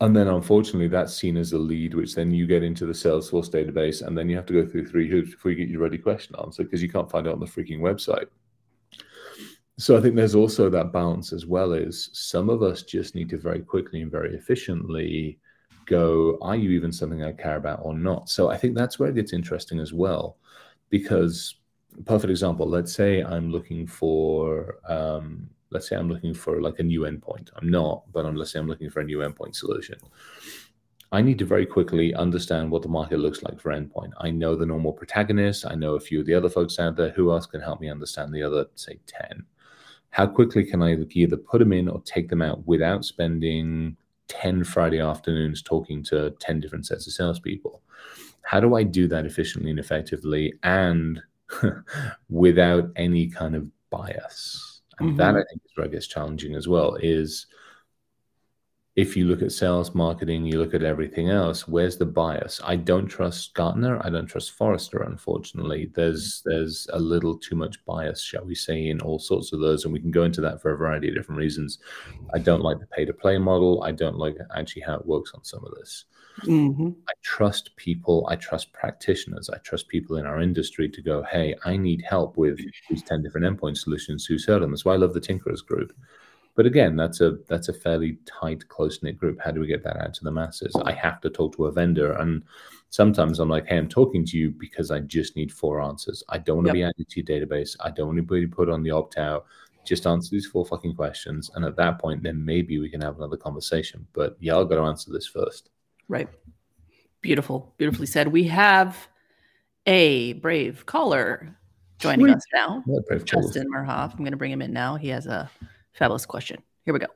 [SPEAKER 2] And then unfortunately that's seen as a lead, which then you get into the Salesforce database, and then you have to go through three hoops before you get your ready question answer because you can't find it on the freaking website. So I think there's also that balance as well, is some of us just need to very quickly and very efficiently go, are you even something I care about or not? So I think that's where it gets interesting as well, because perfect example, let's say I'm looking for, um, let's say I'm looking for like a new endpoint. I'm not, but I'm, let's say I'm looking for a new endpoint solution. I need to very quickly understand what the market looks like for endpoint. I know the normal protagonists. I know a few of the other folks out there. Who else can help me understand the other, say, ten? How quickly can I either put them in or take them out without spending ten Friday afternoons talking to ten different sets of salespeople? How do I do that efficiently and effectively and without any kind of bias? And mm-hmm. that, I think, is where it gets challenging as well, is if you look at sales, marketing, you look at everything else, where's the bias? I don't trust Gartner. I don't trust Forrester, unfortunately. There's there's a little too much bias, shall we say, in all sorts of those, and we can go into that for a variety of different reasons. I don't like the pay-to-play model. I don't like actually how it works on some of this. Mm-hmm. I trust people. I trust practitioners. I trust people in our industry to go, hey, I need help with these ten different endpoint solutions. Who's heard them? That's why I love the Tinkerers group. But again, that's a that's a fairly tight, close-knit group. How do we get that out to the masses? I have to talk to a vendor. And sometimes I'm like, hey, I'm talking to you because I just need four answers. I don't want to yep. be added to your database. I don't want to be put on the opt-out. Just answer these four fucking questions. And at that point, then maybe we can have another conversation. But y'all got to answer this first.
[SPEAKER 1] Right. Beautiful. Beautifully said. We have a brave caller joining Sweet. us now. Justin Merhoff. I'm going to bring him in now. He has a fabulous question. Here we go.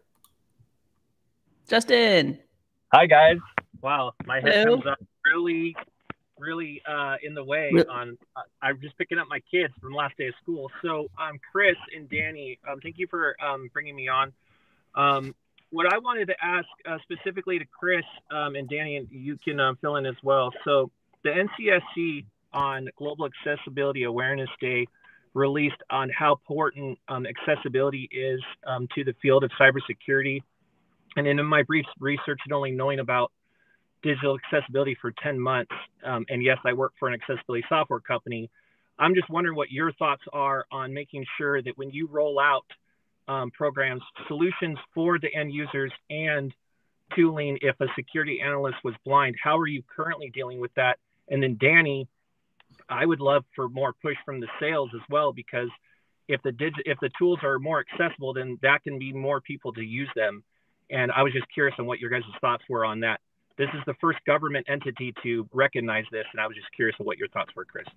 [SPEAKER 1] Justin.
[SPEAKER 3] Hi, guys. Wow. My head comes up really, really uh, in the way really? on, uh, I'm just picking up my kids from the last day of school. So um, Chris and Danny, um, thank you for um, bringing me on. Um, what I wanted to ask uh, specifically to Chris um, and Danny, and you can uh, fill in as well. So the N C S C on Global Accessibility Awareness Day released on how important um, accessibility is um, to the field of cybersecurity. And in my brief research and only knowing about digital accessibility for ten months, um, and yes, I work for an accessibility software company, I'm just wondering what your thoughts are on making sure that when you roll out um, programs, solutions for the end users and tooling, if a security analyst was blind, how are you currently dealing with that? And then Danny, I would love for more push from the sales as well, because if the dig- if the tools are more accessible, then that can be more people to use them. And I was just curious on what your guys' thoughts were on that. This is the first government entity to recognize this, and I was just curious on what your thoughts were, Chris.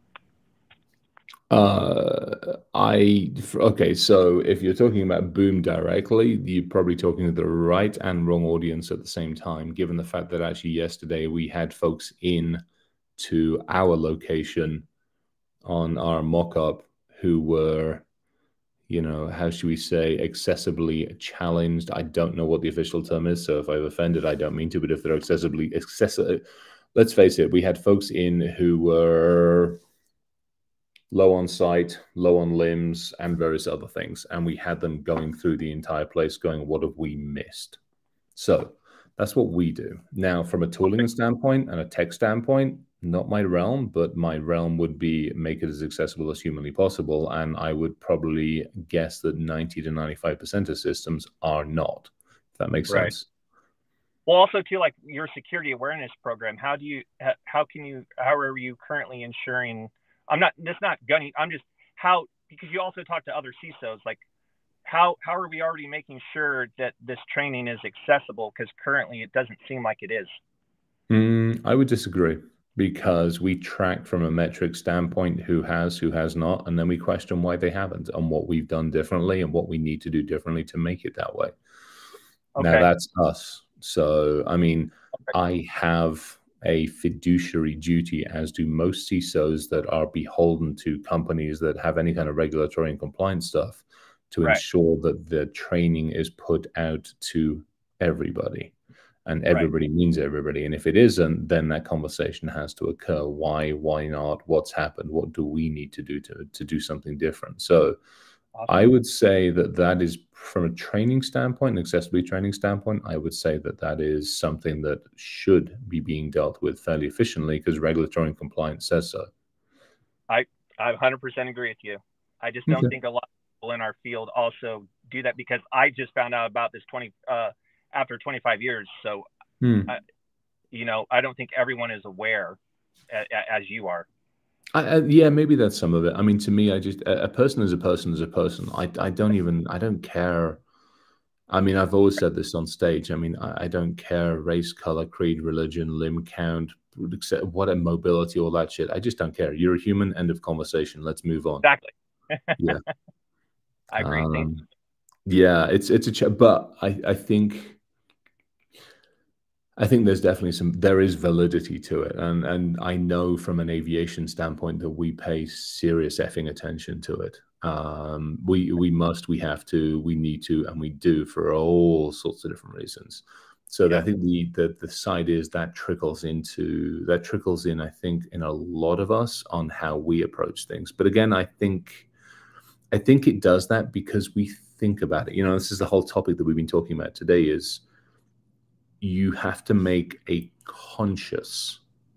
[SPEAKER 2] Uh, I okay. So if you're talking about Boom directly, you're probably talking to the right and wrong audience at the same time. Given the fact that actually yesterday we had folks in to our location on our mock-up who were, you know, how should we say, accessibly challenged. I don't know what the official term is, so if I've offended, I don't mean to, but if they're accessibly, accessible, let's face it, we had folks in who were low on sight, low on limbs, and various other things, and we had them going through the entire place going, what have we missed? So that's what we do. Now, from a tooling standpoint and a tech standpoint, not my realm, but my realm would be make it as accessible as humanly possible. And I would probably guess that ninety to ninety-five percent of systems are not, if that makes right. sense.
[SPEAKER 3] Well, also too, like your security awareness program, how do you, how can you, how are you currently ensuring, I'm not, that's not gunning, I'm just how, because you also talk to other C I S Os, like how, how are we already making sure that this training is accessible? Because currently it doesn't seem like it is.
[SPEAKER 2] Mm, I would disagree. Because we track from a metric standpoint who has, who has not, and then we question why they haven't and what we've done differently and what we need to do differently to make it that way. Okay. Now, that's us. So, I mean, okay. I have a fiduciary duty, as do most C I S Os that are beholden to companies that have any kind of regulatory and compliance stuff, to right. ensure that the training is put out to everybody. And everybody right. means everybody. And if it isn't, then that conversation has to occur. Why, why not? What's happened? What do we need to do to, to do something different? So Awesome. I would say that that is, from a training standpoint, an accessibility training standpoint, I would say that that is something that should be being dealt with fairly efficiently because regulatory and compliance says so.
[SPEAKER 3] I, I one hundred percent agree with you. I just don't okay. think a lot of people in our field also do that, because I just found out about this twenty uh, after twenty-five years. So, hmm. I, you know, I don't think everyone is aware a, a, as you are.
[SPEAKER 2] I, I, yeah, maybe that's some of it. I mean, to me, I just, a, a person is a person is a person. I, I don't even, I don't care. I mean, I've always said this on stage. I mean, I, I don't care race, color, creed, religion, limb count, except what a mobility, all that shit. I just don't care. You're a human, end of conversation. Let's move on.
[SPEAKER 3] Exactly.
[SPEAKER 2] Yeah.
[SPEAKER 3] I agree.
[SPEAKER 2] Um, yeah, it's, it's a, ch- but I, I think, I think there's definitely some, there is validity to it. And, and I know from an aviation standpoint that we pay serious effing attention to it. Um, we, we must, we have to, we need to, and we do for all sorts of different reasons. So yeah. I think the, the, the side is that trickles into, that trickles in, I think, in a lot of us on how we approach things. But again, I think, I think it does that because we think about it. You know, this is the whole topic that we've been talking about today is, you have to make a conscious,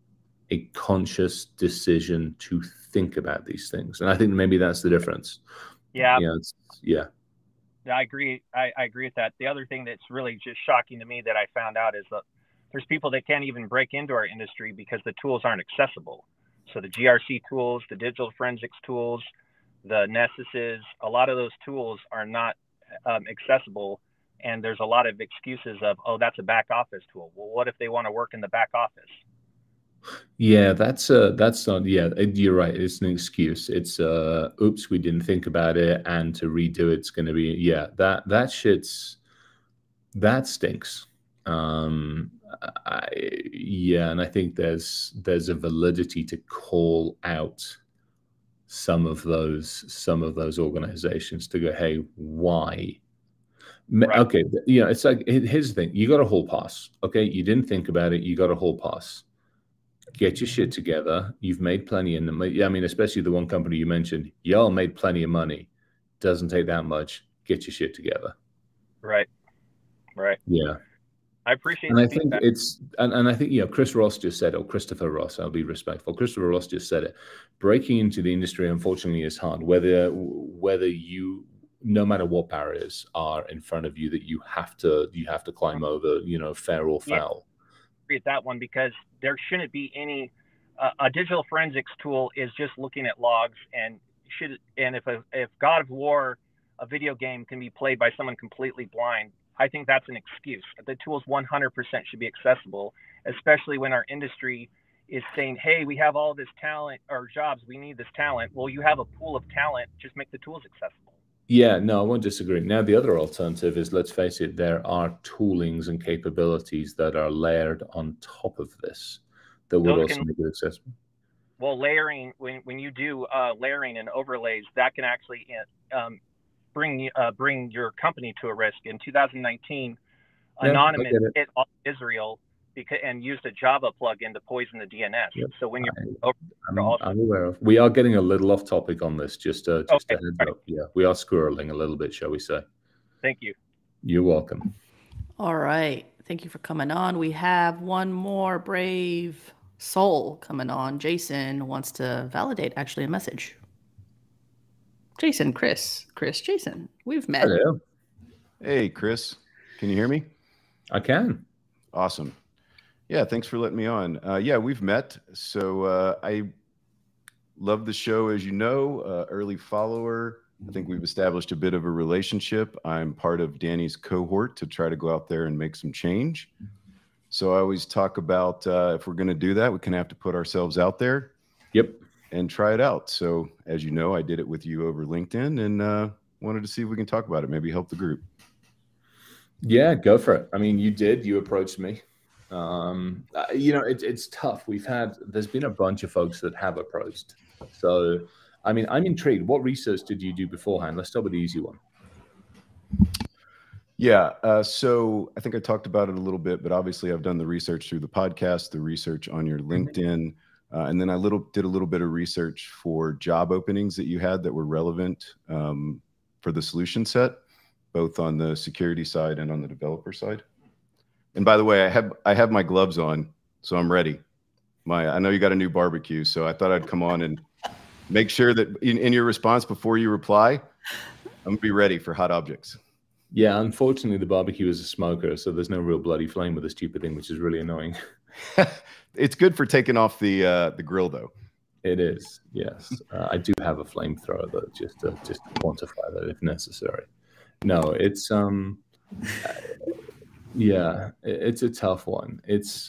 [SPEAKER 2] a conscious decision to think about these things. And I think maybe that's the difference.
[SPEAKER 3] Yeah.
[SPEAKER 2] Yeah. It's, yeah.
[SPEAKER 3] I agree. I, I agree with that. The other thing that's really just shocking to me that I found out is that there's people that can't even break into our industry because the tools aren't accessible. So the G R C tools, the digital forensics tools, the Nessuses, a lot of those tools are not um, accessible. And there's a lot of excuses of, oh, that's a back office tool. Well, what if they want to work in the back office?
[SPEAKER 2] Yeah, that's uh that's not, yeah, you're right. It's an excuse. It's uh, oops, we didn't think about it. And to redo it's going to be, yeah, that, that shit's, that stinks. Um, I, yeah. And I think there's, there's a validity to call out some of those, some of those organizations to go, hey, why? Right. Okay, you know, it's like, here's the thing. You got a hall pass. Okay, you didn't think about it. You got a hall pass. Get your shit together. You've made plenty in them. I mean, especially the one company you mentioned, y'all made plenty of money. Doesn't take that much. Get your shit together.
[SPEAKER 3] Right. Right.
[SPEAKER 2] Yeah.
[SPEAKER 3] I appreciate
[SPEAKER 2] and I think feedback. it's, and, and I think, you know, Chris Ross just said, or Christopher Ross, I'll be respectful. Christopher Ross just said it. Breaking into the industry, unfortunately, is hard. Whether, whether you, no matter what barriers are in front of you that you have to, you have to climb over, you know, fair or foul.
[SPEAKER 3] Yeah, that one, because there shouldn't be any, uh, a digital forensics tool is just looking at logs, and should, and if a, if God of War, a video game, can be played by someone completely blind, I think that's an excuse. The tools one hundred percent should be accessible, especially when our industry is saying, hey, we have all this talent or jobs, we need this talent. Well, you have a pool of talent, just make the tools accessible.
[SPEAKER 2] Yeah, no, I won't disagree. Now, the other alternative is, let's face it, there are toolings and capabilities that are layered on top of this that would also make it accessible.
[SPEAKER 3] Well, layering, when, when you do uh, layering and overlays, that can actually um, bring uh, bring your company to a risk. In two thousand nineteen, yeah, Anonymous hit Israel because, and used a Java plugin to poison the D N S. Yep. So when you're
[SPEAKER 2] I, over, I'm, also I'm aware of. We are getting a little off topic on this. Just uh, just okay. a heads up. Yeah, we are squirreling a little bit, shall we say?
[SPEAKER 3] Thank you.
[SPEAKER 2] You're welcome.
[SPEAKER 1] All right. Thank you for coming on. We have one more brave soul coming on. Jason wants to validate actually a message. Jason, Chris, Chris, Jason, we've met.
[SPEAKER 2] Hello.
[SPEAKER 4] Hey, Chris. Can you hear me?
[SPEAKER 2] I can.
[SPEAKER 4] Awesome. Yeah, thanks for letting me on. Uh, yeah, we've met. So uh, I love the show, as you know, uh, early follower. I think we've established a bit of a relationship. I'm part of Danny's cohort to try to go out there and make some change. So I always talk about uh, if we're going to do that, we kind of have to put ourselves out there.
[SPEAKER 2] Yep.
[SPEAKER 4] And try it out. So as you know, I did it with you over LinkedIn and uh, wanted to see if we can talk about it, maybe help the group.
[SPEAKER 2] Yeah, go for it. I mean, you did, you approached me. Um, uh, you know, it, it's tough. We've had, there's been a bunch of folks that have approached. So, I mean, I'm intrigued. What research did you do beforehand? Let's start with the easy one.
[SPEAKER 4] Yeah. Uh, so I think I talked about it a little bit, but obviously I've done the research through the podcast, the research on your LinkedIn, uh, and then I little did a little bit of research for job openings that you had that were relevant um, for the solution set, both on the security side and on the developer side. And by the way, I have I have my gloves on, so I'm ready. My I know you got a new barbecue, so I thought I'd come on and make sure that in, in your response before you reply, I'm gonna be ready for hot objects.
[SPEAKER 2] Yeah, unfortunately, the barbecue is a smoker, so there's no real bloody flame with this stupid thing, which is really annoying.
[SPEAKER 4] It's good for taking off the uh, the grill, though.
[SPEAKER 2] It is, yes. Uh, I do have a flamethrower, though, just to just to quantify that if necessary. No, it's um, yeah, it's a tough one. It's,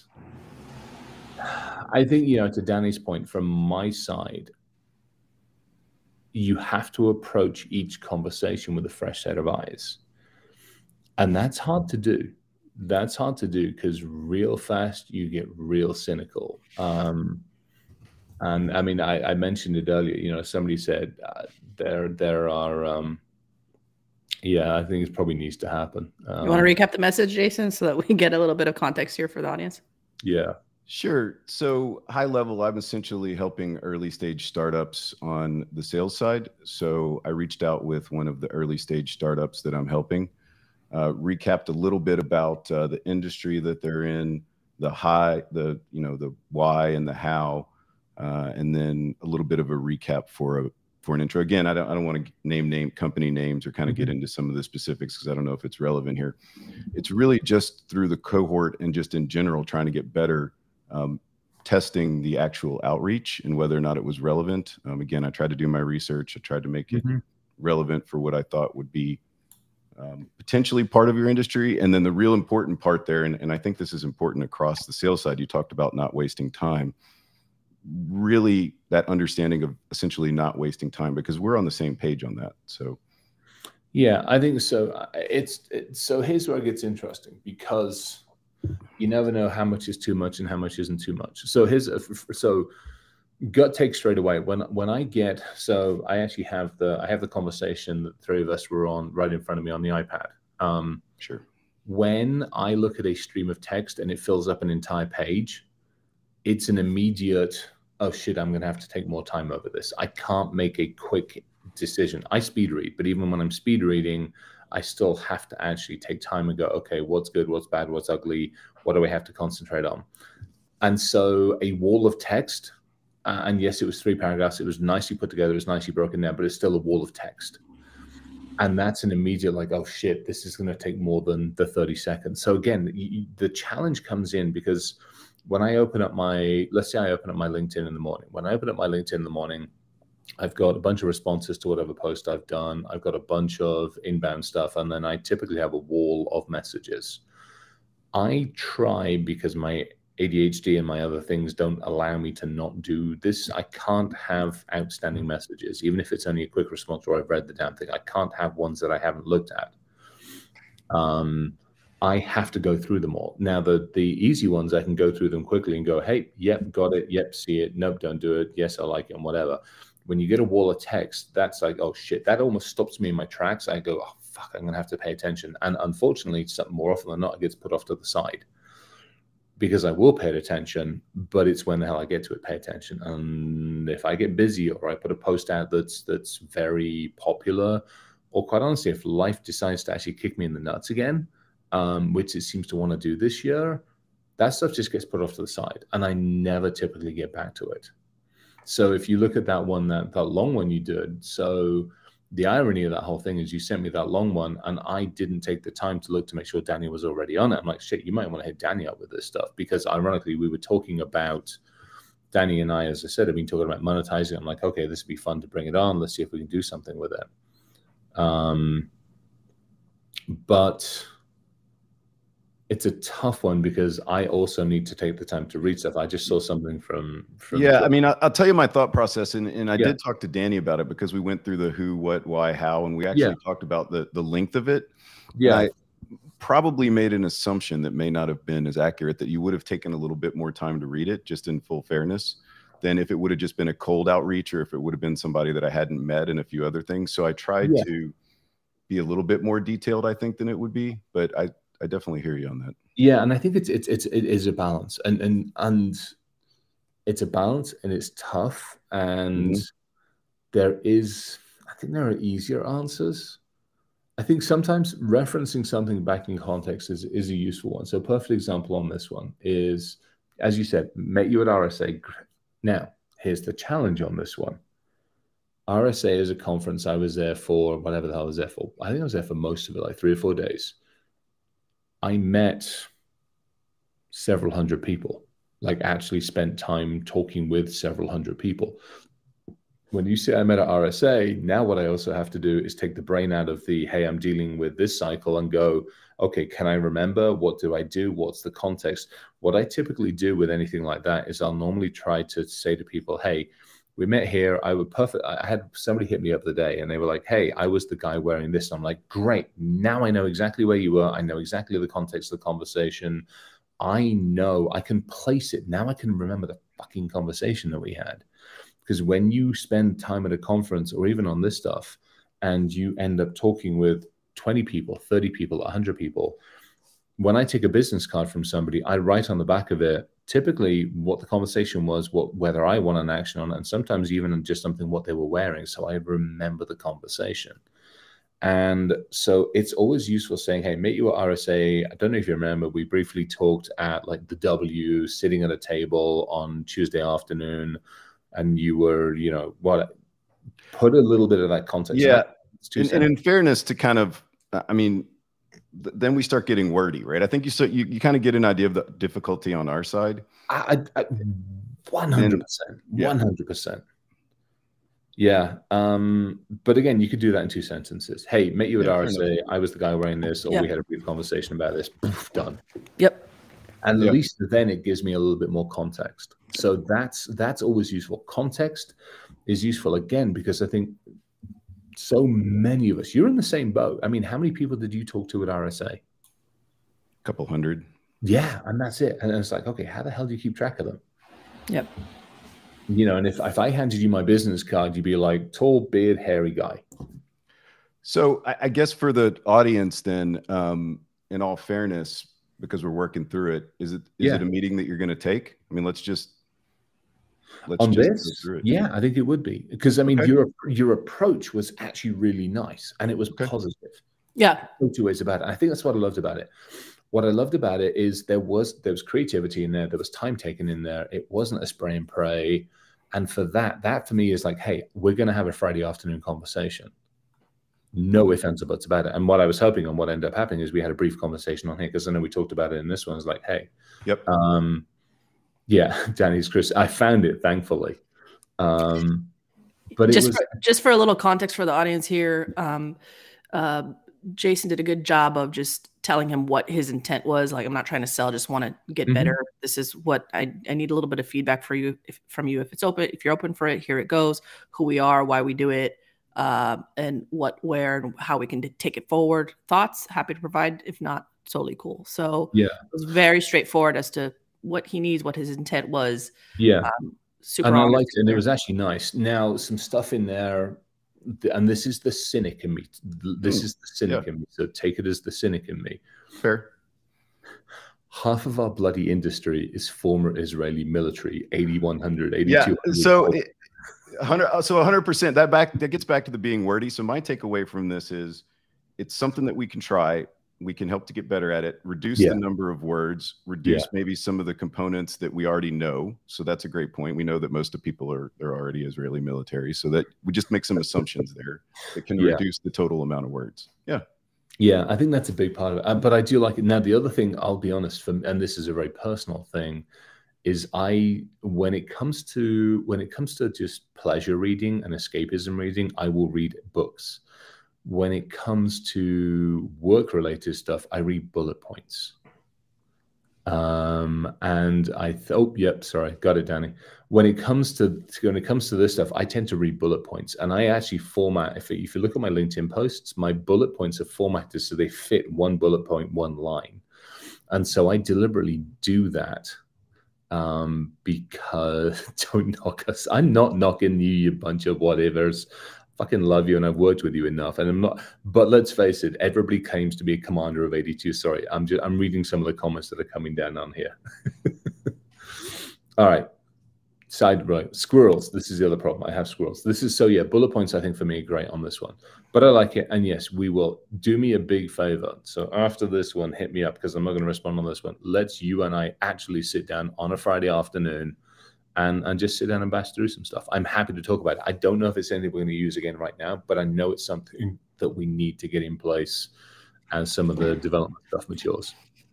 [SPEAKER 2] I think, you know, to Danny's point, from my side, you have to approach each conversation with a fresh set of eyes. And that's hard to do. That's hard to do because real fast you get real cynical. Um, and I mean, I, I mentioned it earlier. You know, somebody said uh, there there are. Um, yeah, I think it probably needs to happen. Um,
[SPEAKER 1] you want to recap the message, Jason, so that we get a little bit of context here for the audience?
[SPEAKER 2] Yeah.
[SPEAKER 4] Sure. So high level, I'm essentially helping early stage startups on the sales side. So I reached out with one of the early stage startups that I'm helping. Uh, recapped a little bit about uh, the industry that they're in, the high, the you know the why and the how, uh, and then a little bit of a recap for a for an intro. Again, I don't I don't want to name name company names or kind of mm-hmm. get into some of the specifics because I don't know if it's relevant here. It's really just through the cohort and just in general trying to get better, um, testing the actual outreach and whether or not it was relevant. Um, again, I tried to do my research. I tried to make it mm-hmm. relevant for what I thought would be Um, potentially part of your industry. And then the real important part there, and, and I think this is important across the sales side, you talked about not wasting time, really that understanding of essentially not wasting time, because we're on the same page on that. So
[SPEAKER 2] yeah, I think so. It's, it's so here's where it gets interesting, because you never know how much is too much and how much isn't too much. So here's a, so gut take straight away. When when I get, so I actually have the I have the conversation that the three of us were on right in front of me on the iPad. Um,
[SPEAKER 4] sure.
[SPEAKER 2] When I look at a stream of text and it fills up an entire page, it's an immediate, oh shit, I'm going to have to take more time over this. I can't make a quick decision. I speed read, but even when I'm speed reading, I still have to actually take time and go, okay, what's good, what's bad, what's ugly, what do I have to concentrate on? And so a wall of text. Uh, and yes, it was three paragraphs. It was nicely put together. It was nicely broken down, but it's still a wall of text. And that's an immediate like, oh shit, this is going to take more than the thirty seconds. So again, you, the challenge comes in because when I open up my, let's say I open up my LinkedIn in the morning. When I open up my LinkedIn in the morning, I've got a bunch of responses to whatever post I've done. I've got a bunch of inbound stuff. And then I typically have a wall of messages. I try, because my A D H D and my other things don't allow me to not do this. I can't have outstanding messages, even if it's only a quick response or I've read the damn thing. I can't have ones that I haven't looked at. Um, I have to go through them all. Now, the the easy ones, I can go through them quickly and go, hey, yep, got it. Yep, see it. Nope, don't do it. Yes, I like it and whatever. When you get a wall of text, that's like, oh shit, that almost stops me in my tracks. I go, oh fuck, I'm gonna have to pay attention. And unfortunately, more often than not, it gets put off to the side, because I will pay attention, but it's when the hell I get to it, pay attention. And if I get busy or I put a post out that's that's very popular, or quite honestly, if life decides to actually kick me in the nuts again, um, which it seems to want to do this year, that stuff just gets put off to the side. And I never typically get back to it. So if you look at that one, that, that long one you did, so the irony of that whole thing is you sent me that long one and I didn't take the time to look to make sure Danny was already on it. I'm like, shit, you might want to hit Danny up with this stuff, because ironically we were talking about, Danny and I, as I said, have been talking about monetizing. I'm like, okay, this would be fun to bring it on. Let's see if we can do something with it. Um, but it's a tough one because I also need to take the time to read stuff. I just saw something from, from
[SPEAKER 4] yeah. I mean, I'll, I'll tell you my thought process, and, and I yeah. did talk to Danny about it because we went through the who, what, why, how, and we actually yeah. talked about the the length of it.
[SPEAKER 2] Yeah,
[SPEAKER 4] I probably made an assumption that may not have been as accurate, that you would have taken a little bit more time to read it, just in full fairness, than if it would have just been a cold outreach, or if it would have been somebody that I hadn't met and a few other things. So I tried yeah. to be a little bit more detailed, I think, than it would be, but I I definitely hear you on that.
[SPEAKER 2] Yeah, and I think it's it's it's it is a balance, and and and it's a balance, and it's tough, and mm-hmm. there is, I think there are easier answers. I think sometimes referencing something back in context is, is a useful one. So a perfect example on this one is, as you said, met you at R S A. Now, here's the challenge on this one. R S A is a conference. I was there for whatever the hell I was there for. I think I was there for most of it, like three or four days. I met several hundred people, like actually spent time talking with several hundred people. When you say I met at R S A, now what I also have to do is take the brain out of the, hey, I'm dealing with this cycle and go, okay, can I remember? What do I do? What's the context? What I typically do with anything like that is I'll normally try to say to people, hey, we met here. I would perfect. I had somebody hit me up the day and they were like, hey, I was the guy wearing this. I'm like, great. Now I know exactly where you were. I know exactly the context of the conversation. I know I can place it. Now I can remember the fucking conversation that we had. Because when you spend time at a conference or even on this stuff and you end up talking with twenty people, thirty people, one hundred people, when I take a business card from somebody, I write on the back of it typically what the conversation was, what whether I want an action on it, and sometimes even just something what they were wearing. So I remember the conversation. And so it's always useful saying, hey, meet you at R S A. I don't know if you remember, we briefly talked at like the W, sitting at a table on Tuesday afternoon. And you were, you know, what, put a little bit of that context.
[SPEAKER 4] Yeah. And, and in fairness to kind of, I mean, th then we start getting wordy, right? I think you, so you, you kind of get an idea of the difficulty on our side.
[SPEAKER 2] I, I, one hundred percent, one hundred percent. Yeah. Um, but again, you could do that in two sentences. Hey, met you at yeah, R S A. I was the guy wearing this, or yeah. we had a brief conversation about this. Poof, done.
[SPEAKER 1] Yep.
[SPEAKER 2] And at yep. least then it gives me a little bit more context. So that's that's always useful. Context is useful, again, because I think so many of us, you're in the same boat. I mean, how many people did you talk to at R S A? A
[SPEAKER 4] couple hundred.
[SPEAKER 2] Yeah, and that's it. And it's like, okay, how the hell do you keep track of them?
[SPEAKER 1] Yep.
[SPEAKER 2] You know, and if, if I handed you my business card, you'd be like, tall, beard, hairy guy.
[SPEAKER 4] So I, I guess for the audience then, um, in all fairness, because we're working through it, is it is yeah. it a meeting that you're going to take? I mean, let's just let's
[SPEAKER 2] on
[SPEAKER 4] just
[SPEAKER 2] this.
[SPEAKER 4] Go through it.
[SPEAKER 2] Yeah, I think it would be, because I mean, okay. your your approach was actually really nice and it was
[SPEAKER 4] okay.
[SPEAKER 2] positive.
[SPEAKER 1] Yeah,
[SPEAKER 2] no two ways about it. I think that's what I loved about it. What I loved about it is there was there was creativity in there. There was time taken in there. It wasn't a spray and pray. And for that, that for me is like, hey, we're going to have a Friday afternoon conversation. No ifs, ands, or buts about it. And what I was hoping and what ended up happening is we had a brief conversation on here, because I know we talked about it in this one. It's like, hey,
[SPEAKER 4] yep,
[SPEAKER 2] um, yeah, Danny's Chris. I found it, thankfully. Um, but
[SPEAKER 1] just
[SPEAKER 2] it was
[SPEAKER 1] for, just for a little context for the audience here, um, uh, Jason did a good job of just telling him what his intent was. Like, I'm not trying to sell, just want to get mm-hmm. better. This is what I, I need a little bit of feedback for you if, from you. If it's open, if you're open for it, here it goes. Who we are, why we do it. Uh, and what, where, and how we can take it forward. Thoughts, happy to provide. If not, totally cool. So
[SPEAKER 2] yeah,
[SPEAKER 1] it was very straightforward as to what he needs, what his intent was.
[SPEAKER 2] Yeah,
[SPEAKER 1] um, super.
[SPEAKER 2] And I liked it, and it was actually nice. Now, some stuff in there, and this is the cynic in me. This mm. is the cynic yeah. in me. So take it as the cynic in me.
[SPEAKER 4] Fair.
[SPEAKER 2] Half of our bloody industry is former Israeli military, eighty-one hundred, eighty-two hundred.
[SPEAKER 4] Yeah, so. It, one hundred, so one hundred percent that back that gets back to the being wordy. So my takeaway from this is it's something that we can try. We can help to get better at it, reduce yeah. the number of words, reduce yeah. maybe some of the components that we already know. So that's a great point. We know that most of people are they're already Israeli military, so that we just make some assumptions there that can yeah. reduce the total amount of words. Yeah.
[SPEAKER 2] Yeah, I think that's a big part of it. Uh, but I do like it. Now, the other thing, I'll be honest, from, and this is a very personal thing, is I, when it comes to, when it comes to just pleasure reading and escapism reading, I will read books. When it comes to work-related stuff, I read bullet points. Um, and I thought, oh, yep, sorry, got it, Danny. When it comes to, when it comes to this stuff, I tend to read bullet points, and I actually format. If if you look at my LinkedIn posts, my bullet points are formatted so they fit one bullet point, one line, and so I deliberately do that. Um, because don't knock us. I'm not knocking you, you bunch of whatevers. Fucking love you, and I've worked with you enough. And I'm not. But let's face it, everybody claims to be a commander of eighty-two. Sorry, I'm just I'm reading some of the comments that are coming down on here. All right. Side right, squirrels. This is the other problem. I have squirrels. This is so yeah. Bullet points, I think for me, are great on this one, but I like it. And yes, we will. Do me a big favor. So after this one, hit me up because I'm not going to respond on this one. Let's you and I actually sit down on a Friday afternoon, and and just sit down and bash through some stuff. I'm happy to talk about it. I don't know if it's anything we're going to use again right now, but I know it's something that we need to get in place as some of the development stuff matures.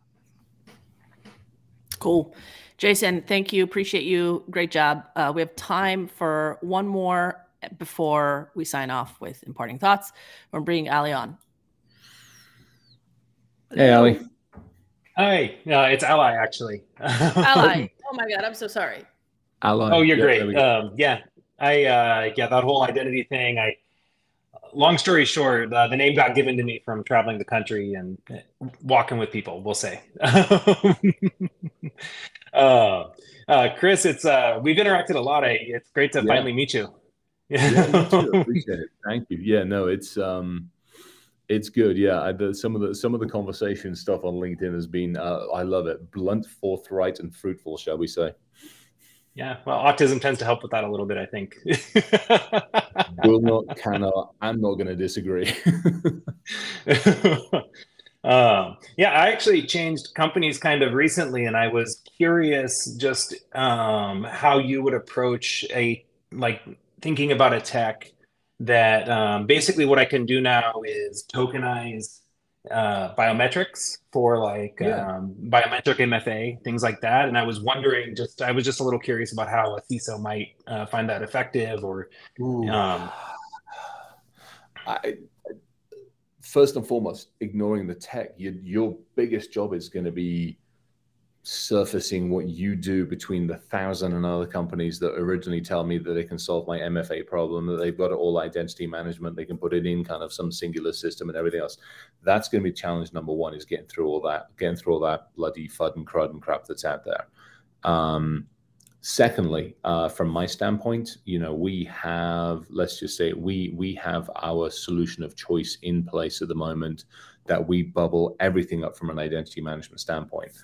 [SPEAKER 1] Cool. Jason, thank you. Appreciate you. Great job. Uh, we have time for one more before we sign off with imparting thoughts. We're bringing Ali on.
[SPEAKER 2] Hey, Ali.
[SPEAKER 5] Hi. Uh, it's Ally, actually.
[SPEAKER 1] Ally. Oh, my God. I'm so sorry.
[SPEAKER 5] Ally. Oh, you're yeah, great. Um, yeah. I, uh, yeah, that whole identity thing. I, long story short, uh, the name got given to me from traveling the country and walking with people, we'll say. Uh, uh, Chris, it's uh, we've interacted a lot. I, it's great to yeah. finally meet you.
[SPEAKER 2] Yeah, me too. Appreciate it. Thank you. Yeah, no, it's um, it's good. Yeah, I, the, some of the some of the conversation stuff on LinkedIn has been, uh, I love it. Blunt, forthright, and fruitful, shall we say?
[SPEAKER 5] Yeah. Well, autism tends to help with that a little bit, I think.
[SPEAKER 2] Will not, cannot. I'm not going to disagree.
[SPEAKER 5] Um, yeah, I actually changed companies kind of recently, and I was curious just um, how you would approach a like thinking about a tech that um, basically what I can do now is tokenize uh, biometrics for like yeah. um, biometric M F A, things like that. And I was wondering, just I was just a little curious about how a C I S O might uh, find that effective, or. Um,
[SPEAKER 2] I. First and foremost, ignoring the tech, you, your biggest job is going to be surfacing what you do between the thousand and other companies that originally tell me that they can solve my M F A problem, that they've got it all identity management, they can put it in kind of some singular system and everything else. That's going to be challenge number one, is getting through all that, getting through all that bloody FUD and crud and crap that's out there. Um, Secondly, uh, from my standpoint, you know, we have, let's just say, we we have our solution of choice in place at the moment that we bubble everything up from an identity management standpoint.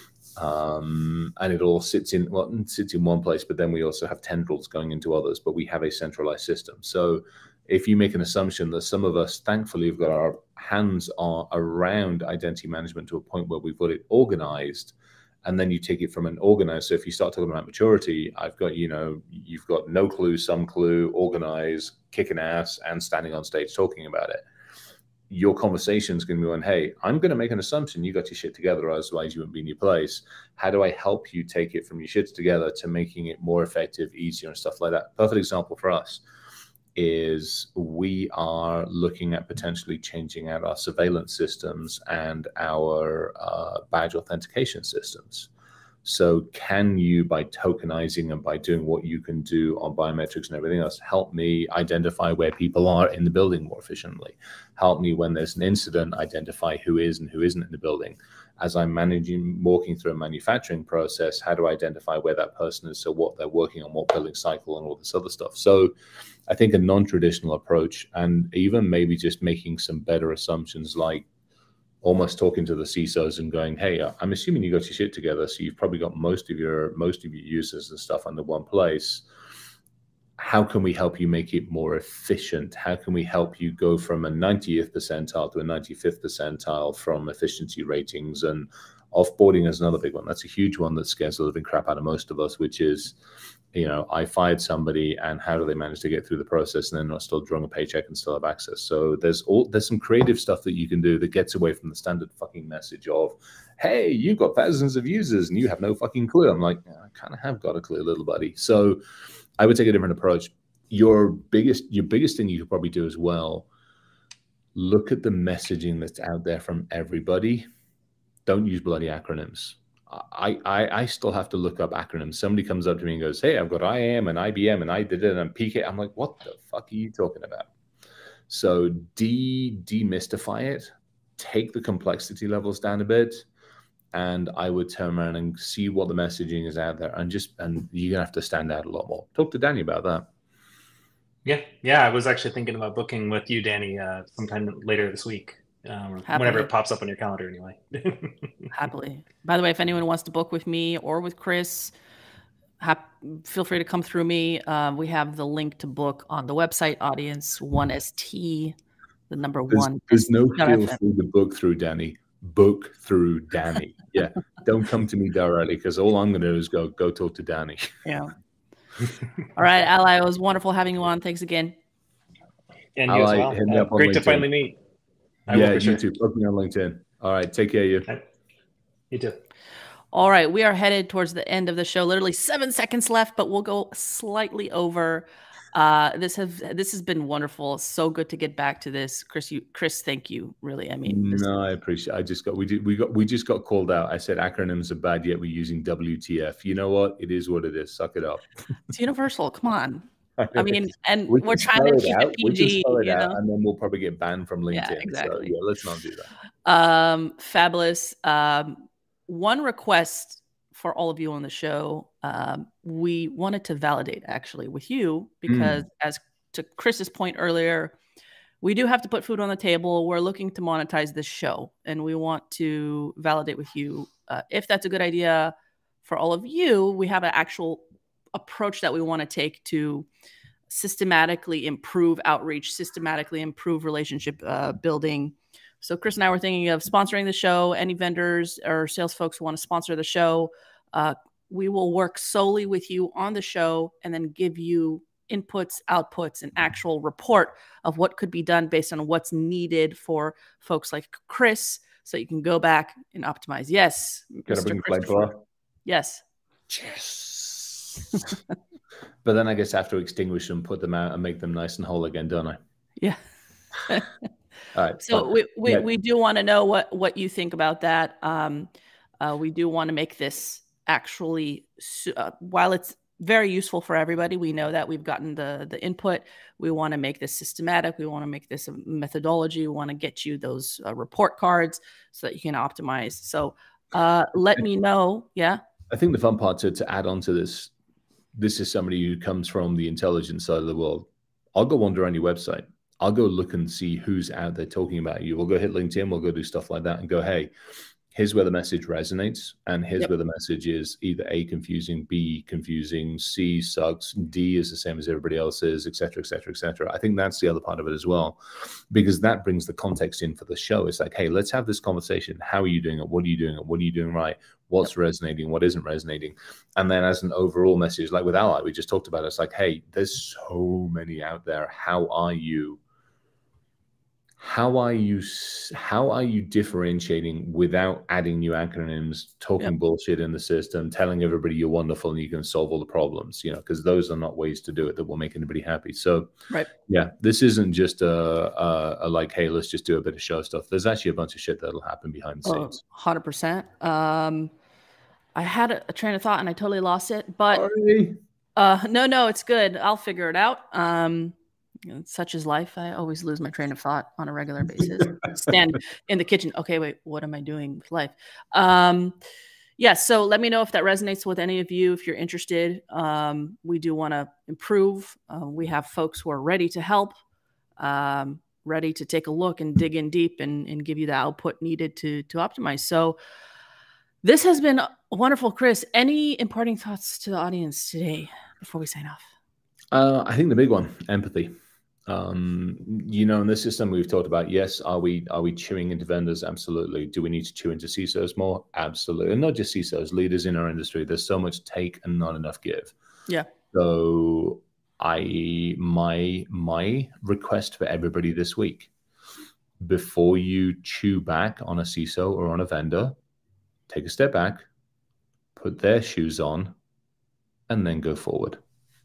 [SPEAKER 2] Um, and it all sits in, well, it sits in one place, but then we also have tendrils going into others, but we have a centralized system. So if you make an assumption that some of us, thankfully, have got our hands are around identity management to a point where we've got it organized, and then you take it from an organized. So if you start talking about maturity, I've got, you know, you've got no clue, some clue, organized, kicking ass, and standing on stage talking about it. Your conversation is going to be on, hey, I'm going to make an assumption you got your shit together, otherwise you wouldn't be in your place. How do I help you take it from your shit together to making it more effective, easier, and stuff like that? Perfect example for us is we are looking at potentially changing out our surveillance systems and our uh, badge authentication systems. So can you, by tokenizing and by doing what you can do on biometrics and everything else, help me identify where people are in the building more efficiently? Help me when there's an incident, identify who is and who isn't in the building. As I'm managing, walking through a manufacturing process, how do I identify where that person is? So what they're working on, what building cycle, and all this other stuff. So I think a non-traditional approach, and even maybe just making some better assumptions, like almost talking to the C I S Os and going, hey, I'm assuming you got your shit together, so you've probably got most of your most of your users and stuff under one place. How can we help you make it more efficient? How can we help you go from a ninetieth percentile to a ninety-fifth percentile from efficiency ratings? And offboarding is another big one. That's a huge one that scares the living crap out of most of us, which is, you know, I fired somebody, and how do they manage to get through the process and then not still drawing a paycheck and still have access? So there's all there's some creative stuff that you can do that gets away from the standard fucking message of, hey, you've got thousands of users and you have no fucking clue. I'm like, yeah, I kind of have got a clue, little buddy. So I would take a different approach. Your biggest your biggest thing you could probably do as well, look at the messaging that's out there from everybody. Don't use bloody acronyms. I, I I still have to look up acronyms. Somebody comes up to me and goes, hey, I've got I A M and I B M and I did it and P K. I'm like, what the fuck are you talking about? So de demystify it, take the complexity levels down a bit, and I would turn around and see what the messaging is out there, and just and you're gonna have to stand out a lot more. Talk to Danny about that.
[SPEAKER 5] Yeah, yeah. I was actually thinking about booking with you, Danny, uh, sometime later this week. Um, whenever it pops up on your calendar, anyway.
[SPEAKER 1] Happily. By the way, if anyone wants to book with me or with Chris, hap- feel free to come through me. Uh, we have the link to book on the website, audience one S T, the number
[SPEAKER 2] there's,
[SPEAKER 1] one.
[SPEAKER 2] There's no feel free to book through Danny. Book through Danny. Yeah. Don't come to me directly, because all I'm going to do is go go talk to Danny.
[SPEAKER 1] Yeah. All right, Ally, it was wonderful having you on. Thanks again.
[SPEAKER 5] And you
[SPEAKER 2] Ally,
[SPEAKER 5] as well.
[SPEAKER 2] hit me
[SPEAKER 5] Uh,
[SPEAKER 2] up on
[SPEAKER 5] great
[SPEAKER 2] LinkedIn.
[SPEAKER 5] to finally meet. I
[SPEAKER 2] yeah,
[SPEAKER 5] will
[SPEAKER 2] you
[SPEAKER 5] sure.
[SPEAKER 2] too. Book me on LinkedIn. All right. Take care, you.
[SPEAKER 5] You too.
[SPEAKER 1] All right, we are headed towards the end of the show. Literally seven seconds left, but we'll go slightly over. Uh, this has this has been wonderful. So good to get back to this, Chris. You, Chris, thank you. Really, I mean, this,
[SPEAKER 2] no, I appreciate. I just got we did we got we just got called out. I said acronyms are bad, yet we're using W T F. You know what? It is what it is. Suck it up.
[SPEAKER 1] It's universal. Come on. I mean, and
[SPEAKER 2] we
[SPEAKER 1] we're trying to keep
[SPEAKER 2] it,
[SPEAKER 1] it P G.
[SPEAKER 2] We can spell it
[SPEAKER 1] you
[SPEAKER 2] out,
[SPEAKER 1] know?
[SPEAKER 2] and then we'll probably get banned from LinkedIn.
[SPEAKER 1] Yeah, exactly.
[SPEAKER 2] So yeah, let's not do that.
[SPEAKER 1] Um, fabulous. Um, one request for all of you on the show, um, we wanted to validate actually with you, because mm. as to Chris's point earlier, we do have to put food on the table. We're looking to monetize this show, and we want to validate with you uh, if that's a good idea for all of you. We have an actual approach that we want to take to systematically improve outreach, systematically improve relationship uh, building. So Chris and I were thinking of sponsoring the show. Any vendors or sales folks who want to sponsor the show, uh, we will work solely with you on the show and then give you inputs, outputs, an actual report of what could be done based on what's needed for folks like Chris, so you can go back and optimize. Yes.
[SPEAKER 2] Gotta bring Christopher.
[SPEAKER 1] Yes.
[SPEAKER 2] Yes. But then I guess I have to extinguish them, put them out, and make them nice and whole again, don't I?
[SPEAKER 1] Yeah.
[SPEAKER 2] All right.
[SPEAKER 1] So
[SPEAKER 2] fine.
[SPEAKER 1] we we,
[SPEAKER 2] yeah.
[SPEAKER 1] we do want to know what, what you think about that. Um, uh, we do want to make this actually, uh, while it's very useful for everybody, we know that we've gotten the, the input. We want to make this systematic. We want to make this a methodology. We want to get you those uh, report cards so that you can optimize. So uh, let me know. Yeah.
[SPEAKER 2] I think the fun part to, to add on to this, this is somebody who comes from the intelligence side of the world. I'll go wander on your website. I'll go look and see who's out there talking about you. We'll go hit LinkedIn. We'll go do stuff like that and go, hey, here's where the message resonates. And here's yep. where the message is either A, confusing, B, confusing, C, sucks, D is the same as everybody else's, et cetera, et cetera, et cetera. I think that's the other part of it as well, because that brings the context in for the show. It's like, hey, let's have this conversation. How are you doing it? What are you doing it? What are you doing right? What's yep. resonating? What isn't resonating? And then as an overall message, like with Ally, we just talked about it. It's like, hey, there's so many out there. How are you? How are you? How are you differentiating without adding new acronyms, talking yep. bullshit in the system, telling everybody you're wonderful and you can solve all the problems? You know, because those are not ways to do it that will make anybody happy. So,
[SPEAKER 1] right,
[SPEAKER 2] yeah, this isn't just a, a, a like, hey, let's just do a bit of show stuff. There's actually a bunch of shit that'll happen behind the scenes.
[SPEAKER 1] one hundred percent. Um, I had a, a train of thought and I totally lost it. But
[SPEAKER 2] Sorry.
[SPEAKER 1] uh, no, no, it's good. I'll figure it out. Um. Such is life. I always lose my train of thought on a regular basis. Stand in the kitchen. Okay, wait, what am I doing with life? Um, yeah, so let me know if that resonates with any of you, if you're interested. Um, we do want to improve. Uh, we have folks who are ready to help, um, ready to take a look and dig in deep and, and give you the output needed to, to optimize. So this has been wonderful. Chris, any imparting thoughts to the audience today before we sign off?
[SPEAKER 2] Uh, I think the big one, empathy. Um, you know, in this system we've talked about, yes, are we are we chewing into vendors? Absolutely. Do we need to chew into C I S Os more? Absolutely. And not just C I S Os, leaders in our industry. There's so much take and not enough give.
[SPEAKER 1] Yeah.
[SPEAKER 2] So I my my request for everybody this week, before you chew back on a C I S O or on a vendor, take a step back, put their shoes on, and then go forward.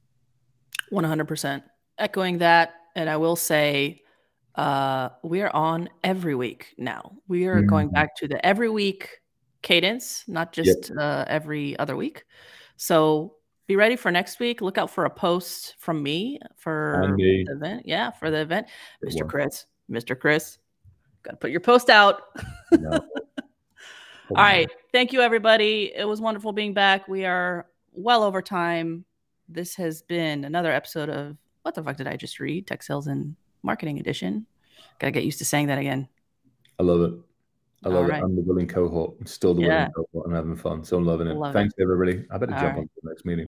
[SPEAKER 1] one hundred percent. Echoing that. And I will say, uh, we are on every week now. We are mm-hmm. going back to the every week cadence, not just yep. uh, every other week. So be ready for next week. Look out for a post from me for me. the event. Yeah, for the event. Good Mister one. Chris, Mister Chris, got to put your post out. No. All right. Thank you, everybody. It was wonderful being back. We are well over time. This has been another episode of What the Fuck Did I Just Read? Tech Sales and Marketing Edition. Gotta get used to saying that again.
[SPEAKER 2] I love it. I love All it. Right. I'm the willing cohort. I'm still the yeah. willing cohort. I'm having fun. So I'm loving it. Love Thanks, it. everybody. I better All jump right. on to the next meeting.